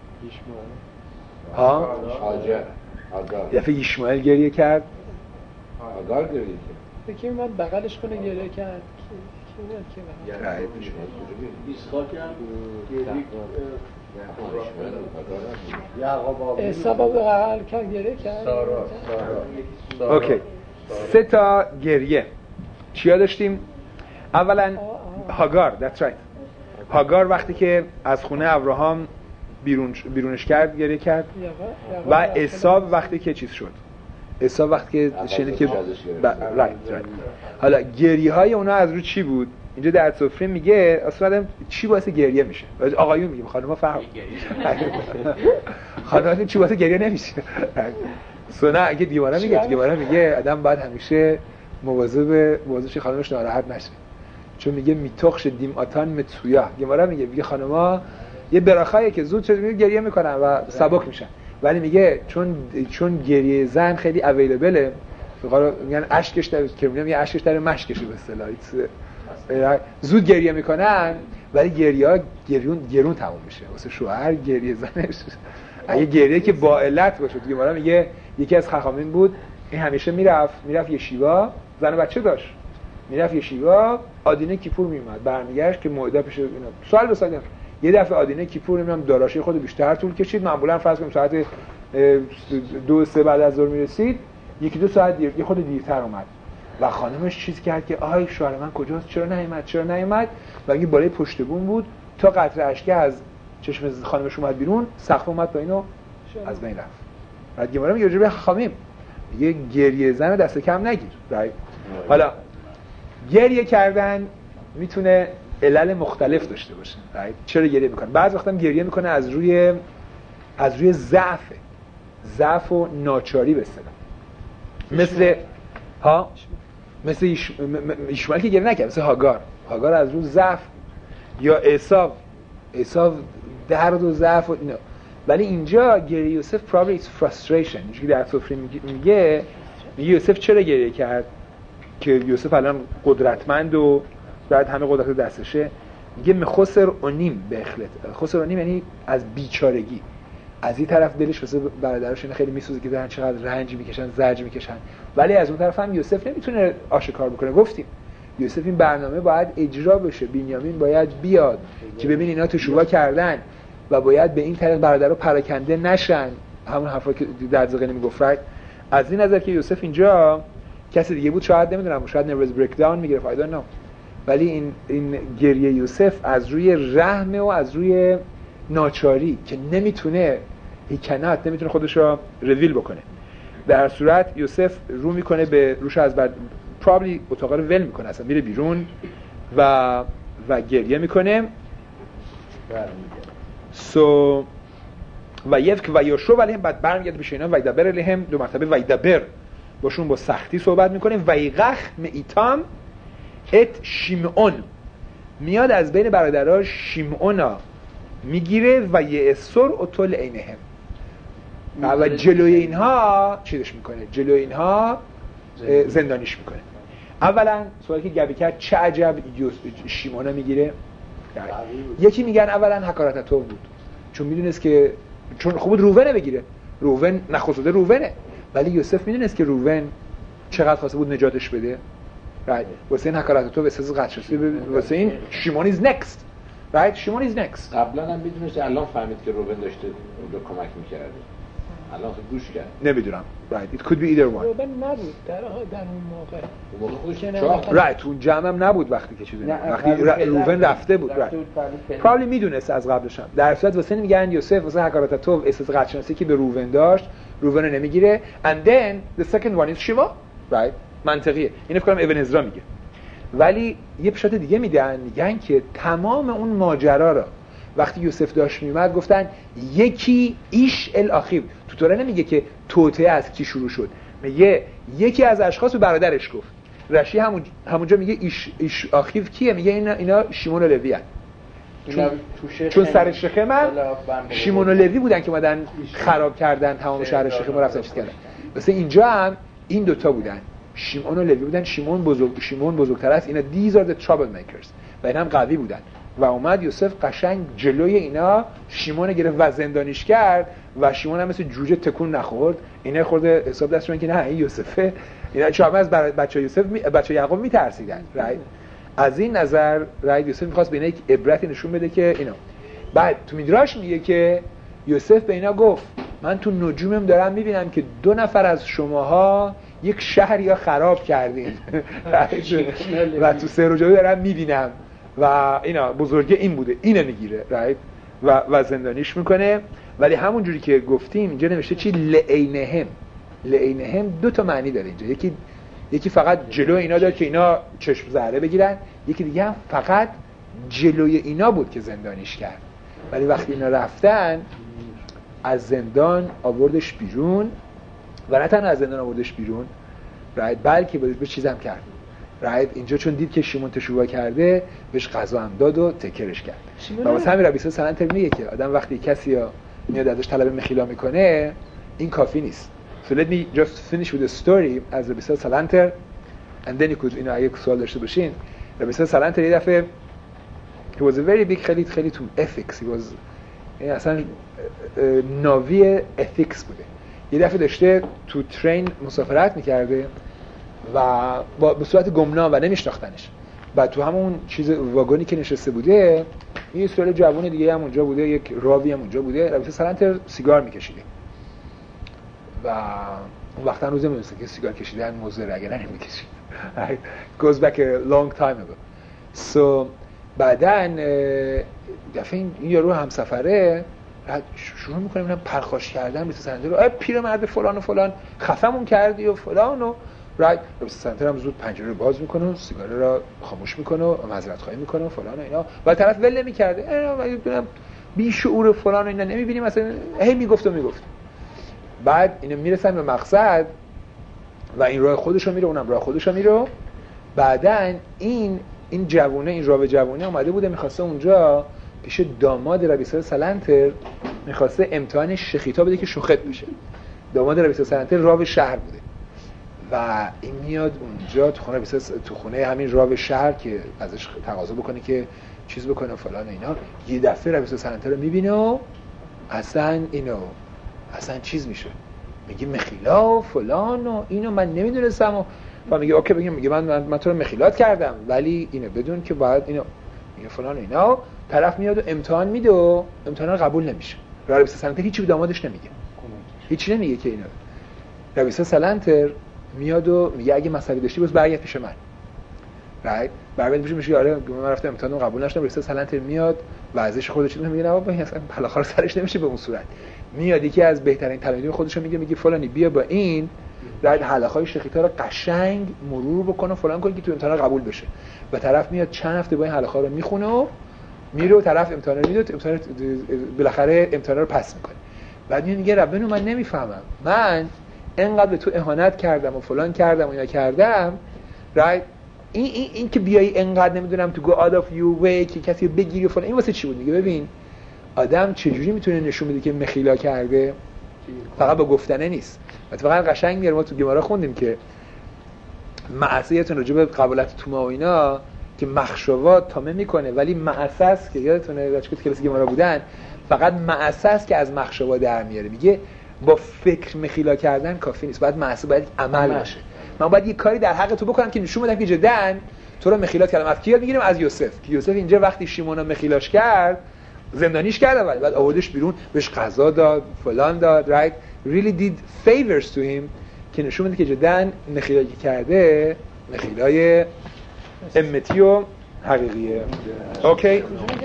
ها؟ هاجر هاگار دفعه ایشمائیل گریه کرد. هاگار گریه کرد. فکر من بغلش کنه گریه کرد. کی بود که بغل؟ ایسحاق هم گریه عیسی با بغل کرد گریه کرد. سارا سارا اوکی. سه تا گریه. چیا داشتیم؟ اولا هاگار. That's right. هاگار وقتی که از خونه ابراهام بیرون بیرونش کرد گریه کرد. و عیسی وقتی که چیز شد. عیسی وقتی که شنید که رایت رایت. حالا گریه های اونا از رو چی بود؟ اینجا در سفره میگه اصلا چی باعث گریه میشه؟ آقایون میگه خانم‌ها فهم. خانم‌ها چی باعث گریه نمیشه؟ سونا اگه دیوانه میگه دیوانه میگه آدم باید همیشه مواظب مواظب خانمش ناراحت نشه. چون میگه میتخش دیم آتان متسویا. دیوانه میگه میگه خانم‌ها یه براخایی که زود چه گریه میکنن و سبک میشن. ولی میگه چون چون گریه زن خیلی اویلیبله میگن اشکش در کرمونیم یه اشکش در مشکشه به اصطلاح زود گریه میکنن ولی گریه ها گریون گرون تموم میشه واسه شوهر گریه زنش اگه گریه که با علت باشه دیگه مارا میگه یکی از خخامین بود این همیشه میرفت میرفت یه شیوا زن و بچه داشت میرفت یه شیوا آدینه کیپور میومد برمیگشت که موعده پیش اینا سوال بسازم یه دفعه آدینه کیپور نمیدونم داراشی خود بیشتر طول کشید معمولا فرض کنیم ساعت دو سه بعد از ظهر میرسید یکی دو ساعت دیر یه خود دیرتر اومد و خانمش چیز کرد که آی شوهر من کجاست چرا نیومد چرا نیومد و اگه بالای پشت بوم بود تا قطره اشک از چشم خانمش اومد بیرون سقف اومد پایین و از بین رفت. بعد گمارا میگه به خامیم میگه گریه زن دست کم نگیر. رایت حالا گریه کردن میتونه علل مختلف داشته باشه. رایت چرا گریه میکنه؟ بعضی وقتا گریه میکنه از روی از روی ضعف ضعف و ناچاری به اصطلاح مثل ها مثل ایش... ایشمائیل که گریه نکرد مثل هاگار هاگار از رو ضعف یا عیسی عیسی درد و ضعف و اینا. ولی اینجا گریه یوسف probably it's frustration. اینجوری در سفره میگه میگه یوسف چرا گریه کرد که یوسف الان قدرتمند و بعد همه قدرت دستشه میگه مخسر اونیم به اخلت خسر اونیم یعنی از بیچارگی از این طرف دلش واسه برادرش خیلی میسوزه که دارن چقدر رنج میکشن زجر میکشن ولی از اون طرف هم یوسف نمیتونه آشکار بکنه. گفتیم یوسف این برنامه باید اجرا بشه بنیامین باید بیاد که ببین اینا تشوبا کردن و باید به این طریق برادرها پراکنده نشن همون حرفا که در زغنی میگفت. از این نظر که یوسف اینجا کسی دیگه بود شاید نمیدونم شاید نروز بریک داون میگرفت I don't know ولی این این گریه یوسف از روی رحم و از روی ناچاری که نمیتونه he cannot نمیتونه خودش رو ریویل بکنه. در صورت یوسف رو میکنه به روش از بعد probably اتاق رو ول میکنه اصلا میره بیرون و و گریه میکنه سو و یفک و یوشو ولی هم بعد برمیگرده پیش اینا و یدبر لهم دو مرتبه و یدبر باشون با سختی صحبت میکنه و یغخ میتام ات شیمعون میاد از بین برادرها شیمعونا میگیره و یعصر اطول عینهم و جلوی اینها چیزش میکنه جلوی اینها زندانیش میکنه. اولا سوالی که گبی کرد چه عجب شیمعونا میگیره یکی میگن اولا حکارت تو بود چون میدونست که چون خوب روونه بگیره روون نخواسته روونه ولی یوسف میدونست که روون چقدر خواسته بود نجاتش بده right واسه این حکارت تو واسه قدشسی واسه این شیمون is next right شیمون is next قبلا هم میدونست الان فهمید که روون داشته اونجا کمک میکرده الان خود گوش کرد نمیدونم right it could be either one روون نبود در در اون موقع اون موقع خودش right اون جمع هم نبود وقتی که چیزی وقتی روون رفته بود right probably میدونست از قبلش هم در صورت واسه میگن یوسف واسه حکارت تو احساس قدشناسی که به روون داشت روون نمیگیره and then the second one is شیما right منطقیه اینو فکر کنم ابن عزرا میگه. ولی یه پیشات دیگه میدن میگن که تمام اون ماجرا را وقتی یوسف داشت میومد گفتن یکی ایش الاخیب تو طوره نمیگه که توطئه از کی شروع شد میگه یکی از اشخاص به برادرش گفت رشی همون همونجا میگه ایش ایش اخیو کیه میگه اینا اینا شیمون و لوی ان چون, چون سر شخم شیمون و لوی بودن که اومدن خراب کردن تمام شهر شخم رفتن چیز کردن. مثلا اینجا هم این دوتا بودن شیمون و لوی بودن. شیمون بزرگ شیمون بزرگتر است. اینا these are the troublemakers و اینا هم قوی بودن و اومد یوسف قشنگ جلوی اینا شیمون گرفت و زندانیش کرد و شیمون هم مثل جوجه تکون نخورد. اینا خورده حساب دستشون که نه این یوسفه. اینا چون از بچه یوسف می... بچه یعقوب میترسیدن. رایت از این نظر رایت یوسف میخواست به اینا یک عبرتی نشون بده که اینا. بعد تو میدراش میگه که یوسف به اینا گفت من تو نجومم دارم میبینم که دو نفر از شماها یک شهر یا خراب کردین و تو سر و جلو دارم میبینم و اینا بزرگه این بوده اینو میگیره رایت و و زندانیش میکنه. ولی همون جوری که گفتیم اینجا نوشته چی لعینهم. لعینهم دو تا معنی داره اینجا. یکی یکی فقط جلو اینا داره که اینا چشم زهره بگیرن، یکی دیگه هم فقط جلوی اینا بود که زندانیش کرد. ولی وقتی اینا رفتن از زندان آوردش بیرون و نه تنها از زندان آوردش بیرون رایت بلکه به چیزم کرد رایت اینجا چون دید که شیمون تشویق کرده بهش غذا هم داد و تکرش کرد. و واسه همین ربی سلنتر میگه که آدم وقتی کسی ها میاد ازش طلب مخیلا میکنه این کافی نیست. So let me just finish with a story as ربی سلنتر and then you could اینا اگه سوال داشته باشین. ربی سلنتر یه دفعه he was a very big خیلی خیلی تو ethics he was اصلا ناوی ethics بوده. یه دفعه داشته تو ترین مسافرت میکرده و با به صورت گمنام و نمیشناختنش. بعد تو همون چیز واگونی که نشسته بوده یه سوال جوون دیگه هم اونجا بوده، یک راوی هم اونجا بوده. ربی سلنتر سیگار میکشیده و اون وقتا روزه میدونسته که سیگار کشیدن مضره اگر نمیکشید. goes back a long time ago. So بعدن دفعه این یارو همسفره شروع میکنه اینا پرخاش کردن ربی سلنتر رو. پیرمرد فلان و فلان خفمون کردی و فلان و رایت. ربی سلنتر هم زود پنجره رو باز میکنه، سیگار رو خاموش میکنه و معذرت خواهی میکنه و فلان و اینا. و طرف ول نمیکرده. اینا میگم بی شعور فلان و اینا نمیبینیم مثلا هی میگفت و میگفت. بعد اینا میرسن به مقصد و این راه خودش رو میره اونم راه خودش رو میره. بعدن این این جوونه این راوی جوونه اومده بوده میخواسته اونجا پیش داماد ربی سلنتر میخواسته امتحان شخیتا بده که شوخت بشه. داماد ربی سلنتر راوی شهر بوده و این میاد اونجا تو خونه ربی تو خونه همین راوی شهر که ازش تقاضا بکنه که چیز بکنه فلان و اینا. یه دفعه ربی سلنتر رو میبینه و اصلا اینو اصلا چیز میشه میگه مخیلا و فلان و اینو من نمیدونستم و و میگه اوکی بگیم میگه من من, من تو رو مخیلات کردم ولی اینو بدون که باید اینو میگه فلان و اینا. طرف میاد و امتحان میده و امتحان رو قبول نمیشه. ربی سلنتر هیچی به دامادش نمیگه، هیچی نمیگه که اینا. ربی سلنتر میاد و میگه اگه مسئله داشتی باز برگرد پیش من. رایت برگرد پیش میشه آره من رفتم امتحان رو قبول نشدم. ربی سلنتر میاد و ازش خودش میگه نه بابا اصلا بالاخره سرش نمیشه به اون صورت. میاد یکی از بهترین تلامید خودش رو میگه میگه فلانی بیا با این رایت حلقه‌های شخیتا رو قشنگ مرور بکنه فلان کنه که تو امتحان قبول بشه. و طرف میاد چند هفته با این حلقه‌ها رو میخونه و میره و طرف امتحان رو میده، امتحان بالاخره امتحان رو پس میکنه. بعد میگه ربنا من نمیفهمم، من انقدر به تو اهانت کردم و فلان کردم و اینا کردم رایت این این این که بیای انقدر نمیدونم تو go out of your way که کسی رو بگیری فلان این واسه چی بود؟ میگه ببین آدم چجوری میتونه نشون بده که مخیلا کرده؟ فقط با گفتنه نیست. اتفاقا قشنگ میاره ما تو گمارا خوندیم که معصیتون راجع به قبولت توما و اینا که مخشوات تامه میکنه ولی معصه است که یادتونه بچه‌ها که کلاس گمارا بودن فقط معصه است که از مخشوا در میاره. میگه با فکر مخیلا کردن کافی نیست، باید معصه باید عمل باشه. من باید یه کاری در حق تو بکنم که نشون بدم که جداً تو رو مخیلات کردم. از کی یاد میگیریم؟ از یوسف. که یوسف اینجا وقتی شیمون رو مخیلاش کرد زندانیش کرد ولی بعد آوردش بیرون بهش غذا داد فلان داد right really did favors to him که نشون میده که جداً مخیلایی کرده مخیلای امتی و حقیقیه. اوکی